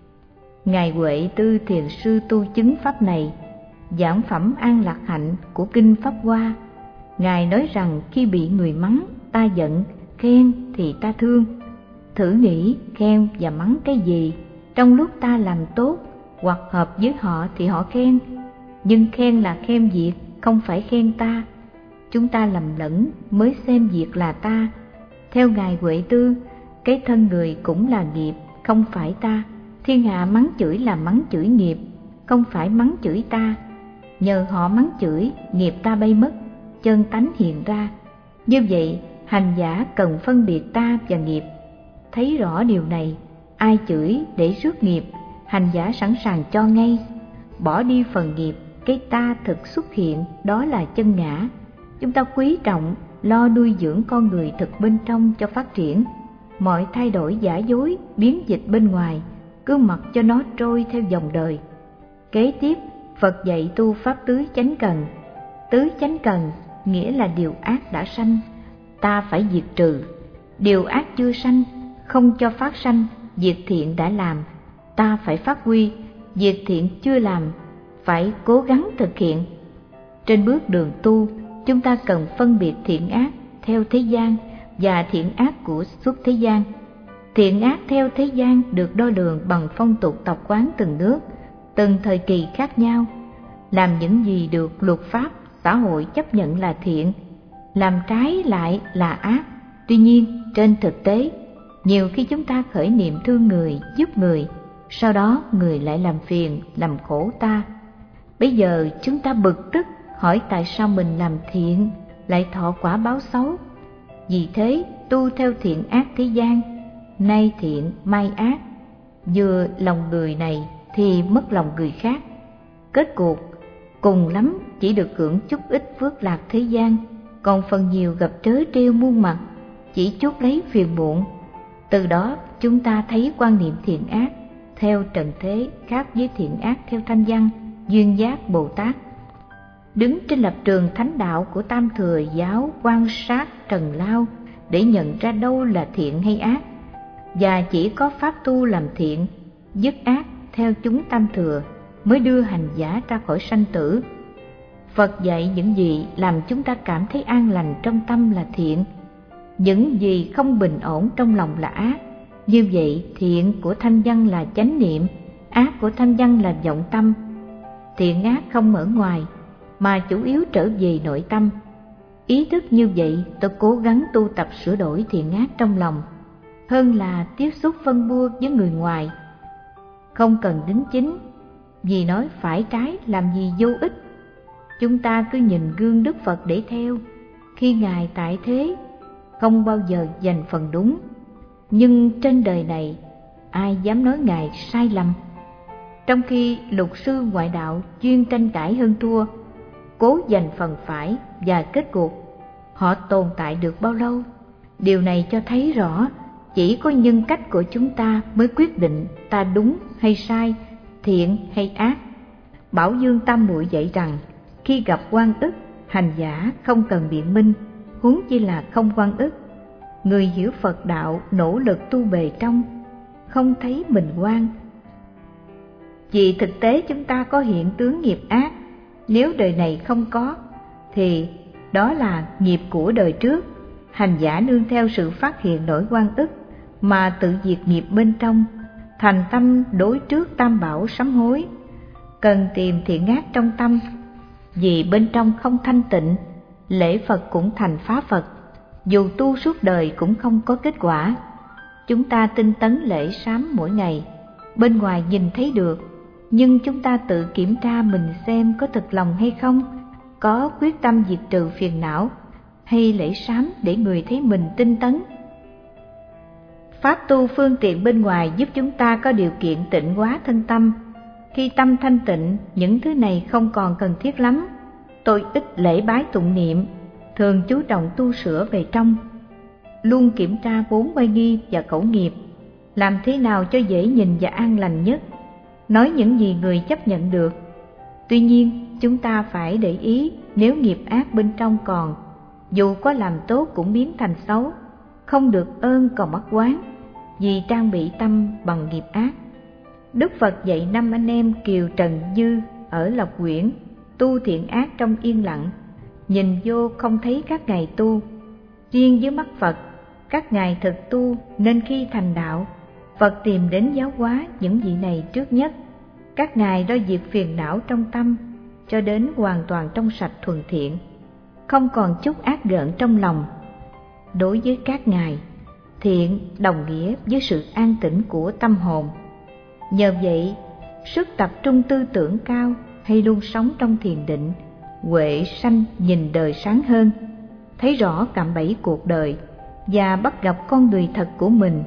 Speaker 1: Ngài Huệ Tư Thiền Sư tu chứng pháp này, giảng phẩm An Lạc Hạnh của Kinh Pháp Hoa. Ngài nói rằng khi bị người mắng, ta giận, khen thì ta thương. Thử nghĩ khen và mắng cái gì, trong lúc ta làm tốt hoặc hợp với họ thì họ khen, nhưng khen là khen việc, không phải khen ta. Chúng ta lầm lẫn mới xem việc là ta. Theo Ngài Huệ Tư, cái thân người cũng là nghiệp, không phải ta. Thiên hạ mắng chửi là mắng chửi nghiệp, không phải mắng chửi ta. Nhờ họ mắng chửi, nghiệp ta bay mất, chân tánh hiện ra. Như vậy, hành giả cần phân biệt ta và nghiệp. Thấy rõ điều này, ai chửi để rước nghiệp, hành giả sẵn sàng cho ngay. Bỏ đi phần nghiệp, cái ta thực xuất hiện, đó là chân ngã. Chúng ta quý trọng, lo nuôi dưỡng con người thực bên trong cho phát triển. Mọi thay đổi giả dối, biến dịch bên ngoài, cứ mặc cho nó trôi theo dòng đời. Kế tiếp, Phật dạy tu pháp tứ chánh cần. Tứ chánh cần nghĩa là điều ác đã sanh, ta phải diệt trừ. Điều ác chưa sanh, không cho phát sanh. Việc thiện đã làm, ta phải phát huy. Việc thiện chưa làm, phải cố gắng thực hiện. Trên bước đường tu, chúng ta cần phân biệt thiện ác theo thế gian và thiện ác của xuất thế gian. Thiện ác theo thế gian được đo lường bằng phong tục tập quán từng nước, từng thời kỳ khác nhau. Làm những gì được luật pháp, xã hội chấp nhận là thiện, làm trái lại là ác. Tuy nhiên, trên thực tế, nhiều khi chúng ta khởi niệm thương người, giúp người, sau đó người lại làm phiền, làm khổ ta. Bây giờ chúng ta bực tức, hỏi tại sao mình làm thiện lại thọ quả báo xấu. Vì thế, tu theo thiện ác thế gian, nay thiện mai ác, vừa lòng người này thì mất lòng người khác. Kết cuộc cùng lắm chỉ được hưởng chút ít phước lạc thế gian, còn phần nhiều gặp trớ trêu muôn mặt, chỉ chuốc lấy phiền muộn. Từ đó chúng ta thấy quan niệm thiện ác theo trần thế khác với thiện ác theo thanh văn, duyên giác Bồ Tát. Đứng trên lập trường thánh đạo của Tam Thừa giáo quan sát trần lao để nhận ra đâu là thiện hay ác, và chỉ có pháp tu làm thiện, dứt ác theo chúng Tam Thừa mới đưa hành giả ra khỏi sanh tử. Phật dạy những gì làm chúng ta cảm thấy an lành trong tâm là thiện, những gì không bình ổn trong lòng là ác. Như vậy, thiện của thanh văn là chánh niệm, ác của thanh văn là vọng tâm. Thiện ác không ở ngoài, mà chủ yếu trở về nội tâm. Ý thức như vậy, tôi cố gắng tu tập sửa đổi thiện ác trong lòng, hơn là tiếp xúc phân bua với người ngoài. Không cần đính chính, vì nói phải trái làm gì vô ích. Chúng ta cứ nhìn gương Đức Phật để theo. Khi Ngài tại thế, không bao giờ giành phần đúng. Nhưng trên đời này, ai dám nói Ngài sai lầm? Trong khi luật sư ngoại đạo chuyên tranh cãi hơn thua, cố giành phần phải, và kết cuộc họ tồn tại được bao lâu? Điều này cho thấy rõ chỉ có nhân cách của chúng ta mới quyết định ta đúng hay sai, thiện hay ác. Bảo Dương Tam Muội dạy rằng, khi gặp oan ức, hành giả không cần biện minh, huống chi là không oan ức. Người hiểu Phật đạo nỗ lực tu bề trong, không thấy mình oan. Vì thực tế chúng ta có hiện tướng nghiệp ác, nếu đời này không có, thì đó là nghiệp của đời trước. Hành giả nương theo sự phát hiện nỗi oan ức mà tự diệt nghiệp bên trong, thành tâm đối trước tam bảo sám hối. Cần tìm thiện ác trong tâm, vì bên trong không thanh tịnh, lễ Phật cũng thành phá Phật, dù tu suốt đời cũng không có kết quả. Chúng ta tinh tấn lễ sám mỗi ngày, bên ngoài nhìn thấy được, nhưng chúng ta tự kiểm tra mình xem có thực lòng hay không, có quyết tâm diệt trừ phiền não, hay lễ sám để người thấy mình tinh tấn. Pháp tu phương tiện bên ngoài giúp chúng ta có điều kiện tịnh hóa thân tâm. Khi tâm thanh tịnh, những thứ này không còn cần thiết lắm. Tôi ít lễ bái tụng niệm, thường chú trọng tu sửa về trong, luôn kiểm tra 4 oai nghi và khẩu nghiệp, làm thế nào cho dễ nhìn và an lành nhất, nói những gì người chấp nhận được. Tuy nhiên, chúng ta phải để ý, nếu nghiệp ác bên trong còn, dù có làm tốt cũng biến thành xấu, không được ơn còn mắc oán, vì trang bị tâm bằng nghiệp ác. Đức Phật dạy 5 anh em Kiều Trần Dư ở Lộc Quyển tu thiện ác trong yên lặng, nhìn vô không thấy các ngài tu. Riêng với mắt Phật, các ngài thực tu, nên khi thành đạo, Phật tìm đến giáo hóa những vị này trước nhất. Các ngài đo diệt phiền não trong tâm, cho đến hoàn toàn trong sạch thuần thiện, không còn chút ác gợn trong lòng. Đối với các ngài, thiện đồng nghĩa với sự an tĩnh của tâm hồn. Nhờ vậy, sức tập trung tư tưởng cao hay luôn sống trong thiền định, huệ sanh nhìn đời sáng hơn, thấy rõ cạm bẫy cuộc đời và bắt gặp con người thật của mình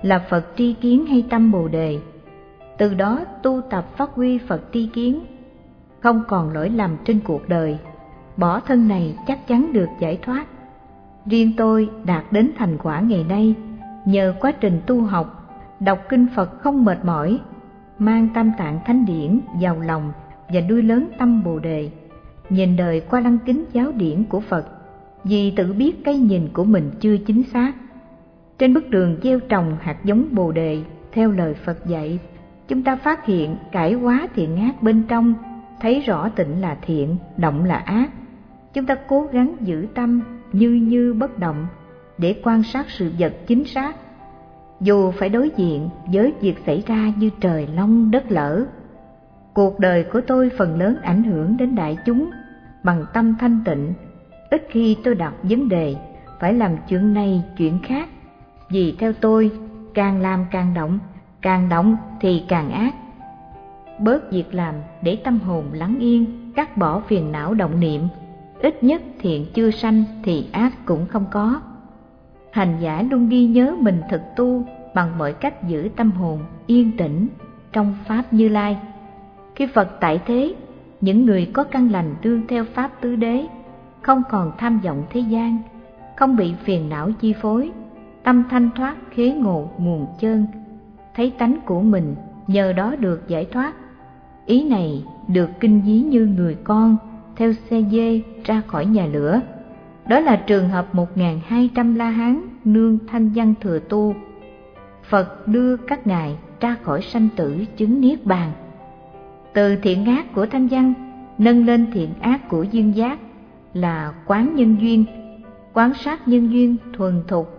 Speaker 1: là Phật tri kiến hay tâm Bồ Đề. Từ đó tu tập phát huy Phật tri kiến, không còn lỗi lầm trên cuộc đời, bỏ thân này chắc chắn được giải thoát. Riêng tôi đạt đến thành quả ngày nay nhờ quá trình tu học, đọc kinh Phật không mệt mỏi, mang Tam Tạng Thánh Điển vào lòng và nuôi lớn tâm Bồ Đề, nhìn đời qua lăng kính giáo điển của Phật, vì tự biết cái nhìn của mình chưa chính xác. Trên bước đường gieo trồng hạt giống Bồ Đề theo lời Phật dạy, chúng ta phát hiện cải hóa thiện ác bên trong, thấy rõ tịnh là thiện, động là ác. Chúng ta cố gắng giữ tâm như bất động để quan sát sự vật chính xác, dù phải đối diện với việc xảy ra như trời long đất lở. Cuộc đời của tôi phần lớn ảnh hưởng đến đại chúng bằng tâm thanh tịnh. Ít khi tôi đặt vấn đề phải làm chuyện này chuyện khác, vì theo tôi càng làm càng động thì càng ác. Bớt việc làm để tâm hồn lắng yên, cắt bỏ phiền não động niệm, ít nhất thiện chưa sanh thì ác cũng không có. Hành giả luôn ghi nhớ mình thực tu bằng mọi cách giữ tâm hồn yên tĩnh trong Pháp Như Lai. Khi Phật tại thế, những người có căn lành đương theo Pháp Tứ Đế, không còn tham vọng thế gian, không bị phiền não chi phối, tâm thanh thoát khế ngộ nguồn chân, thấy tánh của mình, nhờ đó được giải thoát. Ý này được kinh ví như người con theo xe dê ra khỏi nhà lửa. Đó là trường hợp 1.200 La Hán nương thanh văn thừa tu. Phật đưa các ngài ra khỏi sanh tử chứng niết bàn. Từ thiện ác của thanh văn nâng lên thiện ác của duyên giác là quán nhân duyên, quan sát nhân duyên thuần thục,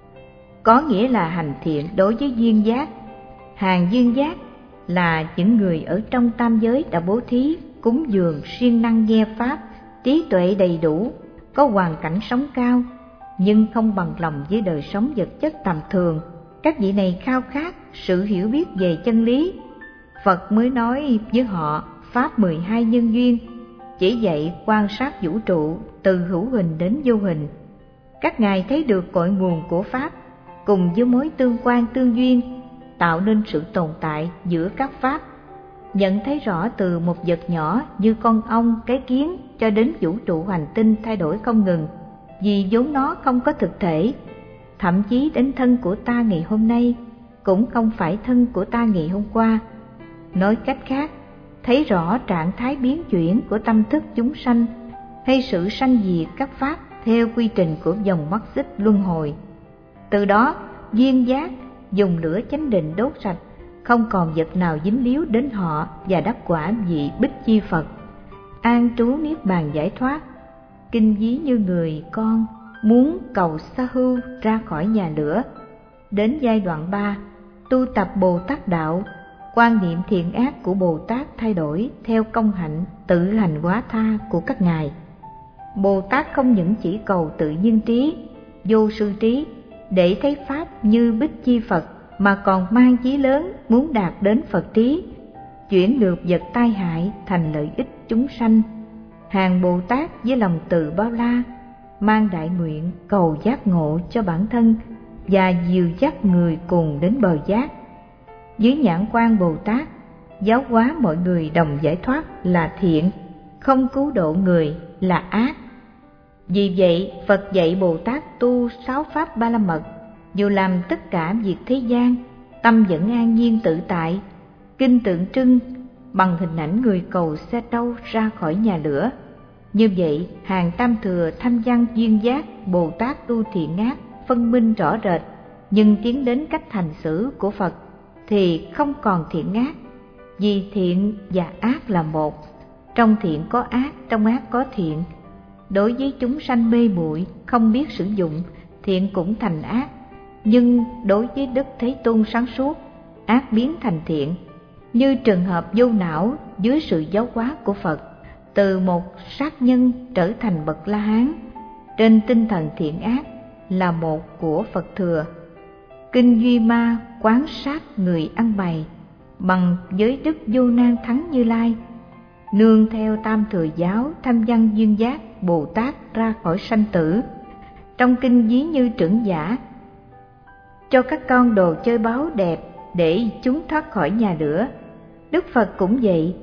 Speaker 1: có nghĩa là hành thiện đối với duyên giác. Hàng duyên giác là những người ở trong tam giới đã bố thí, cúng dường, siêng năng nghe Pháp, trí tuệ đầy đủ, có hoàn cảnh sống cao, nhưng không bằng lòng với đời sống vật chất tầm thường. Các vị này khao khát sự hiểu biết về chân lý. Phật mới nói với họ Pháp 12 nhân duyên, chỉ dạy quan sát vũ trụ từ hữu hình đến vô hình. Các ngài thấy được cội nguồn của Pháp cùng với mối tương quan tương duyên, tạo nên sự tồn tại giữa các Pháp. Nhận thấy rõ từ một vật nhỏ như con ong, cái kiến cho đến vũ trụ hành tinh thay đổi không ngừng, vì vốn nó không có thực thể. Thậm chí đến thân của ta ngày hôm nay cũng không phải thân của ta ngày hôm qua. Nói cách khác, thấy rõ trạng thái biến chuyển của tâm thức chúng sanh hay sự sanh diệt các Pháp theo quy trình của dòng mắt xích luân hồi. Từ đó, duyên giác dùng lửa chánh định đốt sạch, không còn vật nào dính líu đến họ và đắc quả vị Bích Chi Phật, an trú niết bàn giải thoát. Kinh ví như người con muốn cầu sa hưu ra khỏi nhà lửa. Đến giai đoạn 3, tu tập Bồ Tát đạo, quan niệm thiện ác của Bồ Tát thay đổi theo công hạnh tự hành hóa tha của các ngài. Bồ Tát không những chỉ cầu tự nhiên trí, vô sư trí để thấy Pháp như Bích Chi Phật, mà còn mang chí lớn muốn đạt đến Phật trí, chuyển được vật tai hại thành lợi ích chúng sanh. Hàng Bồ Tát với lòng từ bao la, mang đại nguyện cầu giác ngộ cho bản thân và dìu dắt người cùng đến bờ giác. Dưới nhãn quan Bồ Tát, giáo hóa mọi người đồng giải thoát là thiện, không cứu độ người là ác. Vì vậy, Phật dạy Bồ Tát tu 6 Pháp Ba La Mật, dù làm tất cả việc thế gian, tâm vẫn an nhiên tự tại. Kinh tượng trưng bằng hình ảnh người cầu xe trâu ra khỏi nhà lửa. Như vậy, hàng tam thừa thanh văn duyên giác Bồ Tát tu thiện ác phân minh rõ rệt, nhưng tiến đến cách hành xử của Phật thì không còn thiện ác, vì thiện và ác là một. Trong thiện có ác, trong ác có thiện. Đối với chúng sanh mê muội không biết sử dụng, thiện cũng thành ác, nhưng đối với Đức Thế Tôn sáng suốt, ác biến thành thiện. Như trường hợp vô não dưới sự giáo hóa của Phật, từ một sát nhân trở thành bậc La Hán, trên tinh thần thiện ác là một của Phật thừa. Kinh Duy Ma quán sát người ăn bày bằng giới đức vô nan thắng Như Lai, nương theo tam thừa giáo tham văn duyên giác Bồ Tát ra khỏi sanh tử. Trong kinh ví như trưởng giả cho các con đồ chơi báu đẹp để chúng thoát khỏi nhà lửa. Đức Phật cũng vậy.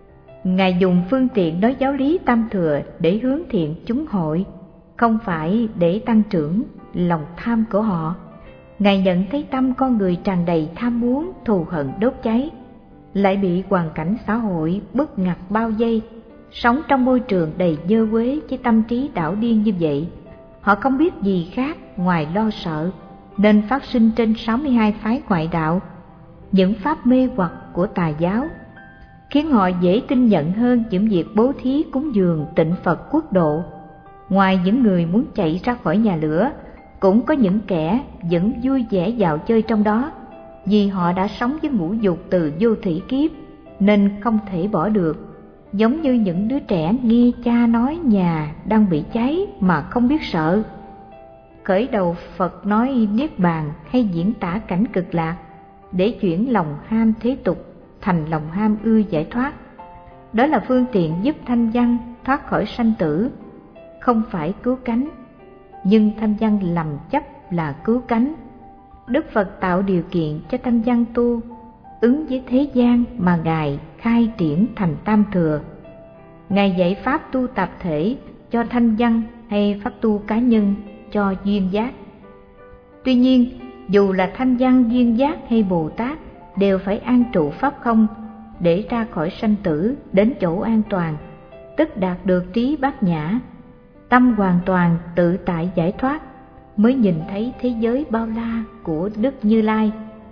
Speaker 1: Ngài dùng phương tiện nói giáo lý tam thừa để hướng thiện chúng hội, không phải để tăng trưởng lòng tham của họ. Ngài nhận thấy tâm con người tràn đầy tham muốn, thù hận đốt cháy, lại bị hoàn cảnh xã hội bức ngặt bao vây, sống trong môi trường đầy dơ uế với tâm trí đảo điên như vậy. Họ không biết gì khác ngoài lo sợ, nên phát sinh trên 62 phái ngoại đạo những pháp mê hoặc của tà giáo, khiến họ dễ tin nhận hơn những việc bố thí cúng dường tịnh Phật quốc độ. Ngoài những người muốn chạy ra khỏi nhà lửa, cũng có những kẻ vẫn vui vẻ dạo chơi trong đó, vì họ đã sống với ngũ dục từ vô thủy kiếp nên không thể bỏ được. Giống như những đứa trẻ nghe cha nói nhà đang bị cháy mà không biết sợ. Khởi đầu Phật nói Niết Bàn hay diễn tả cảnh cực lạc để chuyển lòng ham thế tục thành lòng ham ưa giải thoát. Đó là phương tiện giúp thanh văn thoát khỏi sanh tử, không phải cứu cánh. Nhưng thanh văn lầm chấp là cứu cánh. Đức Phật tạo điều kiện cho thanh văn tu ứng với thế gian mà Ngài khai triển thành tam thừa. Ngài dạy pháp tu tập thể cho thanh văn hay pháp tu cá nhân cho duyên giác. Tuy nhiên, dù là thanh văn, duyên giác hay Bồ Tát đều phải an trụ pháp không để ra khỏi sanh tử đến chỗ an toàn, tức đạt được trí bát nhã, tâm hoàn toàn tự tại giải thoát, mới nhìn thấy thế giới bao la của Đức Như Lai.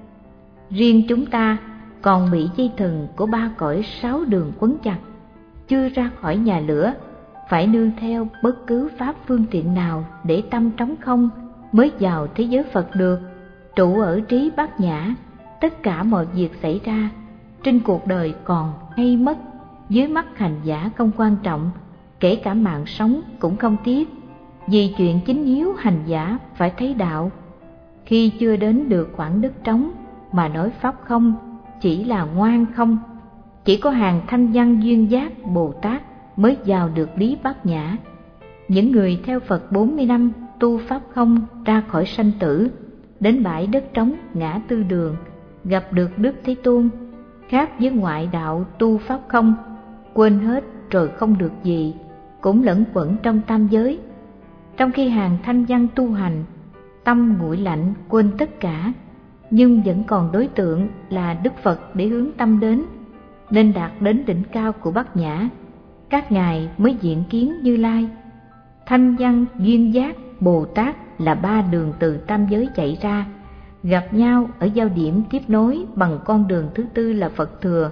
Speaker 1: Riêng chúng ta còn bị dây thừng của ba cõi sáu đường quấn chặt, chưa ra khỏi nhà lửa, phải nương theo bất cứ pháp phương tiện nào để tâm trống không mới vào thế giới Phật được, trụ ở trí bát nhã. Tất cả mọi việc xảy ra trên cuộc đời còn hay mất, dưới mắt hành giả không quan trọng, kể cả mạng sống cũng không tiếc, vì chuyện chính yếu hành giả phải thấy đạo. Khi chưa đến được khoảng đất trống mà nói pháp không chỉ là ngoan không. Chỉ có hàng thanh văn duyên giác Bồ Tát mới vào được lý bát nhã. Những người theo Phật 40 năm tu pháp không ra khỏi sanh tử, đến bãi đất trống ngã tư đường gặp được Đức Thế Tôn. Khác với ngoại đạo tu pháp không, quên hết rồi không được gì, cũng lẫn quẩn trong tam giới. Trong khi hàng thanh văn tu hành, tâm nguội lạnh quên tất cả, nhưng vẫn còn đối tượng là Đức Phật để hướng tâm đến, nên đạt đến đỉnh cao của bát nhã, các ngài mới diện kiến Như Lai. Thanh văn, duyên giác, Bồ Tát là ba đường từ tam giới chạy ra, gặp nhau ở giao điểm tiếp nối bằng con đường thứ tư là Phật thừa.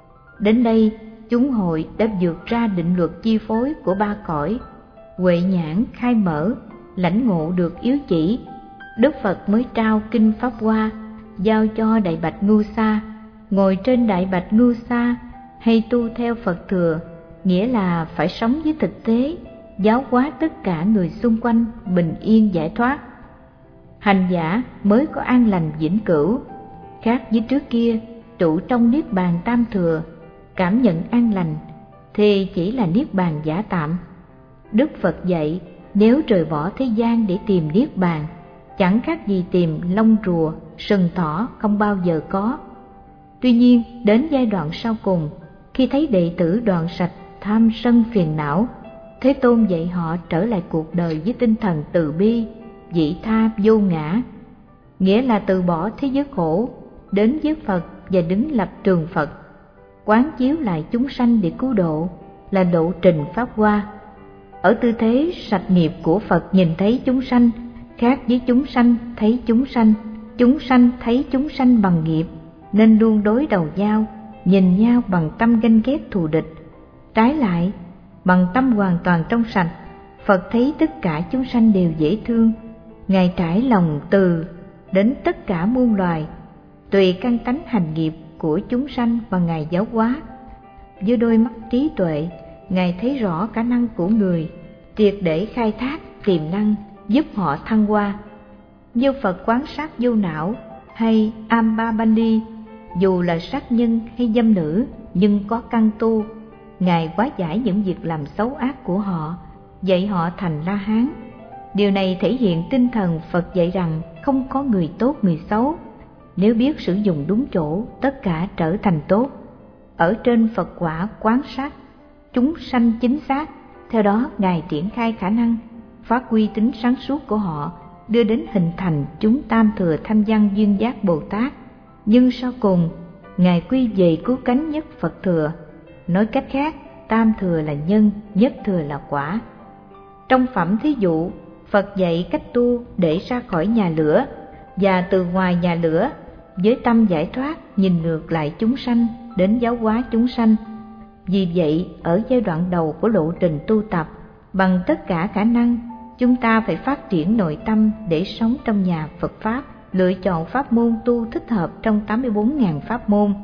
Speaker 1: Đến đây, chúng hội đã vượt ra định luật chi phối của ba cõi, huệ nhãn khai mở, lãnh ngộ được yếu chỉ. Đức Phật mới trao kinh Pháp Hoa, giao cho Đại Bạch Ngưu Sa, ngồi trên Đại Bạch Ngưu Sa hay tu theo Phật thừa, nghĩa là phải sống với thực tế, giáo hóa tất cả người xung quanh bình yên giải thoát. Hành giả mới có an lành vĩnh cửu, khác với trước kia trụ trong niết bàn tam thừa, cảm nhận an lành thì chỉ là niết bàn giả tạm. Đức Phật dạy nếu rời bỏ thế gian để tìm niết bàn, chẳng khác gì tìm lông rùa, sừng thỏ không bao giờ có. Tuy nhiên đến giai đoạn sau cùng, khi thấy đệ tử đoạn sạch tham sân phiền não, Thế Tôn dạy họ trở lại cuộc đời với tinh thần từ bi, vị tha vô ngã, nghĩa là từ bỏ thế giới khổ, đến với Phật và đứng lập trường Phật, quán chiếu lại chúng sanh để cứu độ, là độ trình Pháp Hoa. Ở tư thế sạch nghiệp của Phật nhìn thấy chúng sanh, khác với chúng sanh thấy chúng sanh thấy chúng sanh bằng nghiệp, nên luôn đối đầu nhau, nhìn nhau bằng tâm ganh ghét thù địch. Trái lại, bằng tâm hoàn toàn trong sạch, Phật thấy tất cả chúng sanh đều dễ thương, Ngài trải lòng từ đến tất cả muôn loài, tùy căn tánh hành nghiệp của chúng sanh và Ngài giáo hóa. Với đôi mắt trí tuệ, Ngài thấy rõ khả năng của người, triệt để khai thác tiềm năng giúp họ thăng hoa. Như Phật quán sát vô não hay Ambabani, dù là sát nhân hay dâm nữ nhưng có căn tu, Ngài hóa giải những việc làm xấu ác của họ, dạy họ thành La Hán. Điều này thể hiện tinh thần Phật dạy rằng không có người tốt người xấu. Nếu biết sử dụng đúng chỗ, tất cả trở thành tốt. Ở trên Phật quả quán sát chúng sanh chính xác, theo đó Ngài triển khai khả năng, phát huy tính sáng suốt của họ, đưa đến hình thành chúng tam thừa thanh văn duyên giác Bồ Tát. Nhưng sau cùng, Ngài quy về cứu cánh nhất Phật thừa. Nói cách khác, tam thừa là nhân, nhất thừa là quả. Trong phẩm thí dụ, Phật dạy cách tu để ra khỏi nhà lửa, và từ ngoài nhà lửa, với tâm giải thoát nhìn ngược lại chúng sanh, đến giáo hóa chúng sanh. Vì vậy, ở giai đoạn đầu của lộ trình tu tập, bằng tất cả khả năng, chúng ta phải phát triển nội tâm để sống trong nhà Phật Pháp, lựa chọn pháp môn tu thích hợp trong 84.000 pháp môn.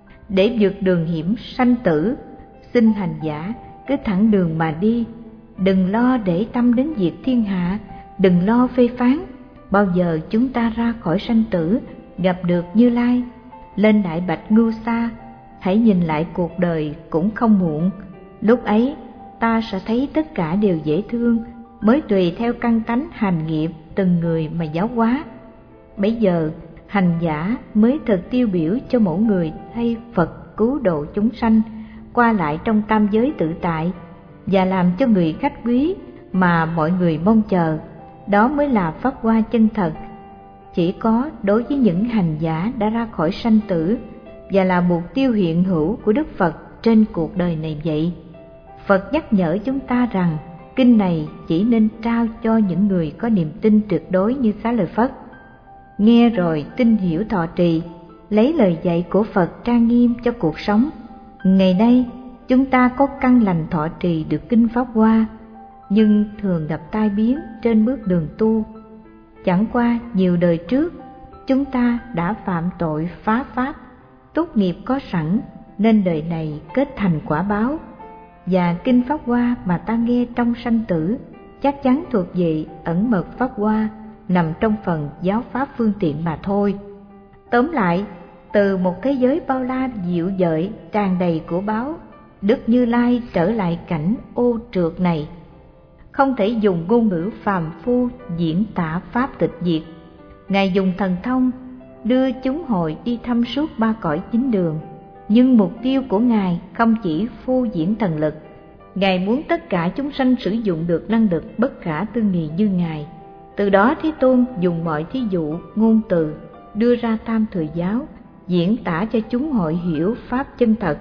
Speaker 1: Để vượt đường hiểm sanh tử, xin hành giả cứ thẳng đường mà đi, đừng lo để tâm đến việc thiên hạ, đừng lo phê phán. Bao giờ chúng ta ra khỏi sanh tử, gặp được Như Lai, lên Đại Bạch Ngưu Sa, hãy nhìn lại cuộc đời cũng không muộn. Lúc ấy ta sẽ thấy tất cả đều dễ thương, mới tùy theo căn tánh hành nghiệp từng người mà giáo hóa. Bấy giờ hành giả mới thật tiêu biểu cho mỗi người thay Phật cứu độ chúng sanh, qua lại trong tam giới tự tại, và làm cho người khách quý mà mọi người mong chờ. Đó mới là pháp hoa chân thật. Chỉ có đối với những hành giả đã ra khỏi sanh tử và là mục tiêu hiện hữu của Đức Phật trên cuộc đời này vậy. Phật nhắc nhở chúng ta rằng kinh này chỉ nên trao cho những người có niềm tin tuyệt đối như Xá Lợi Phất. Nghe rồi tin hiểu thọ trì, lấy lời dạy của Phật trang nghiêm cho cuộc sống. Ngày nay chúng ta có căn lành thọ trì được kinh Pháp Hoa, nhưng thường gặp tai biến trên bước đường tu. Chẳng qua nhiều đời trước chúng ta đã phạm tội phá pháp, túc nghiệp có sẵn, nên đời này kết thành quả báo. Và kinh Pháp Hoa mà ta nghe trong sanh tử chắc chắn thuộc về ẩn mật Pháp Hoa, nằm trong phần giáo pháp phương tiện mà thôi. Tóm lại, từ một thế giới bao la dịu dợi tràn đầy của báu, Đức Như Lai trở lại cảnh ô trượt này. Không thể dùng ngôn ngữ phàm phu diễn tả pháp tịch diệt. Ngài dùng thần thông đưa chúng hội đi thăm suốt ba cõi chín đường. Nhưng mục tiêu của Ngài không chỉ phô diễn thần lực. Ngài muốn tất cả chúng sanh sử dụng được năng lực bất khả tư nghị như Ngài. Từ đó Thế Tôn dùng mọi thí dụ, ngôn từ đưa ra tam thừa giáo, diễn tả cho chúng hội hiểu pháp chân thật.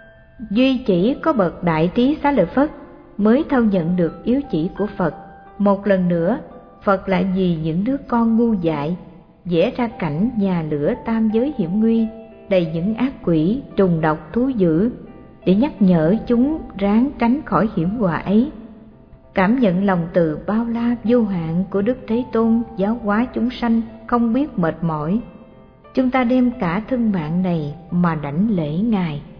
Speaker 1: Duy chỉ có bậc đại trí Xá Lợi Phất mới thâu nhận được yếu chỉ của Phật. Một lần nữa, Phật lại vì những đứa con ngu dại vẽ ra cảnh nhà lửa tam giới hiểm nguy, đầy những ác quỷ, trùng độc, thú dữ, để nhắc nhở chúng ráng tránh khỏi hiểm họa ấy. Cảm nhận lòng từ bao la vô hạn của Đức Thế Tôn giáo hóa chúng sanh không biết mệt mỏi, chúng ta đem cả thân mạng này mà đảnh lễ Ngài.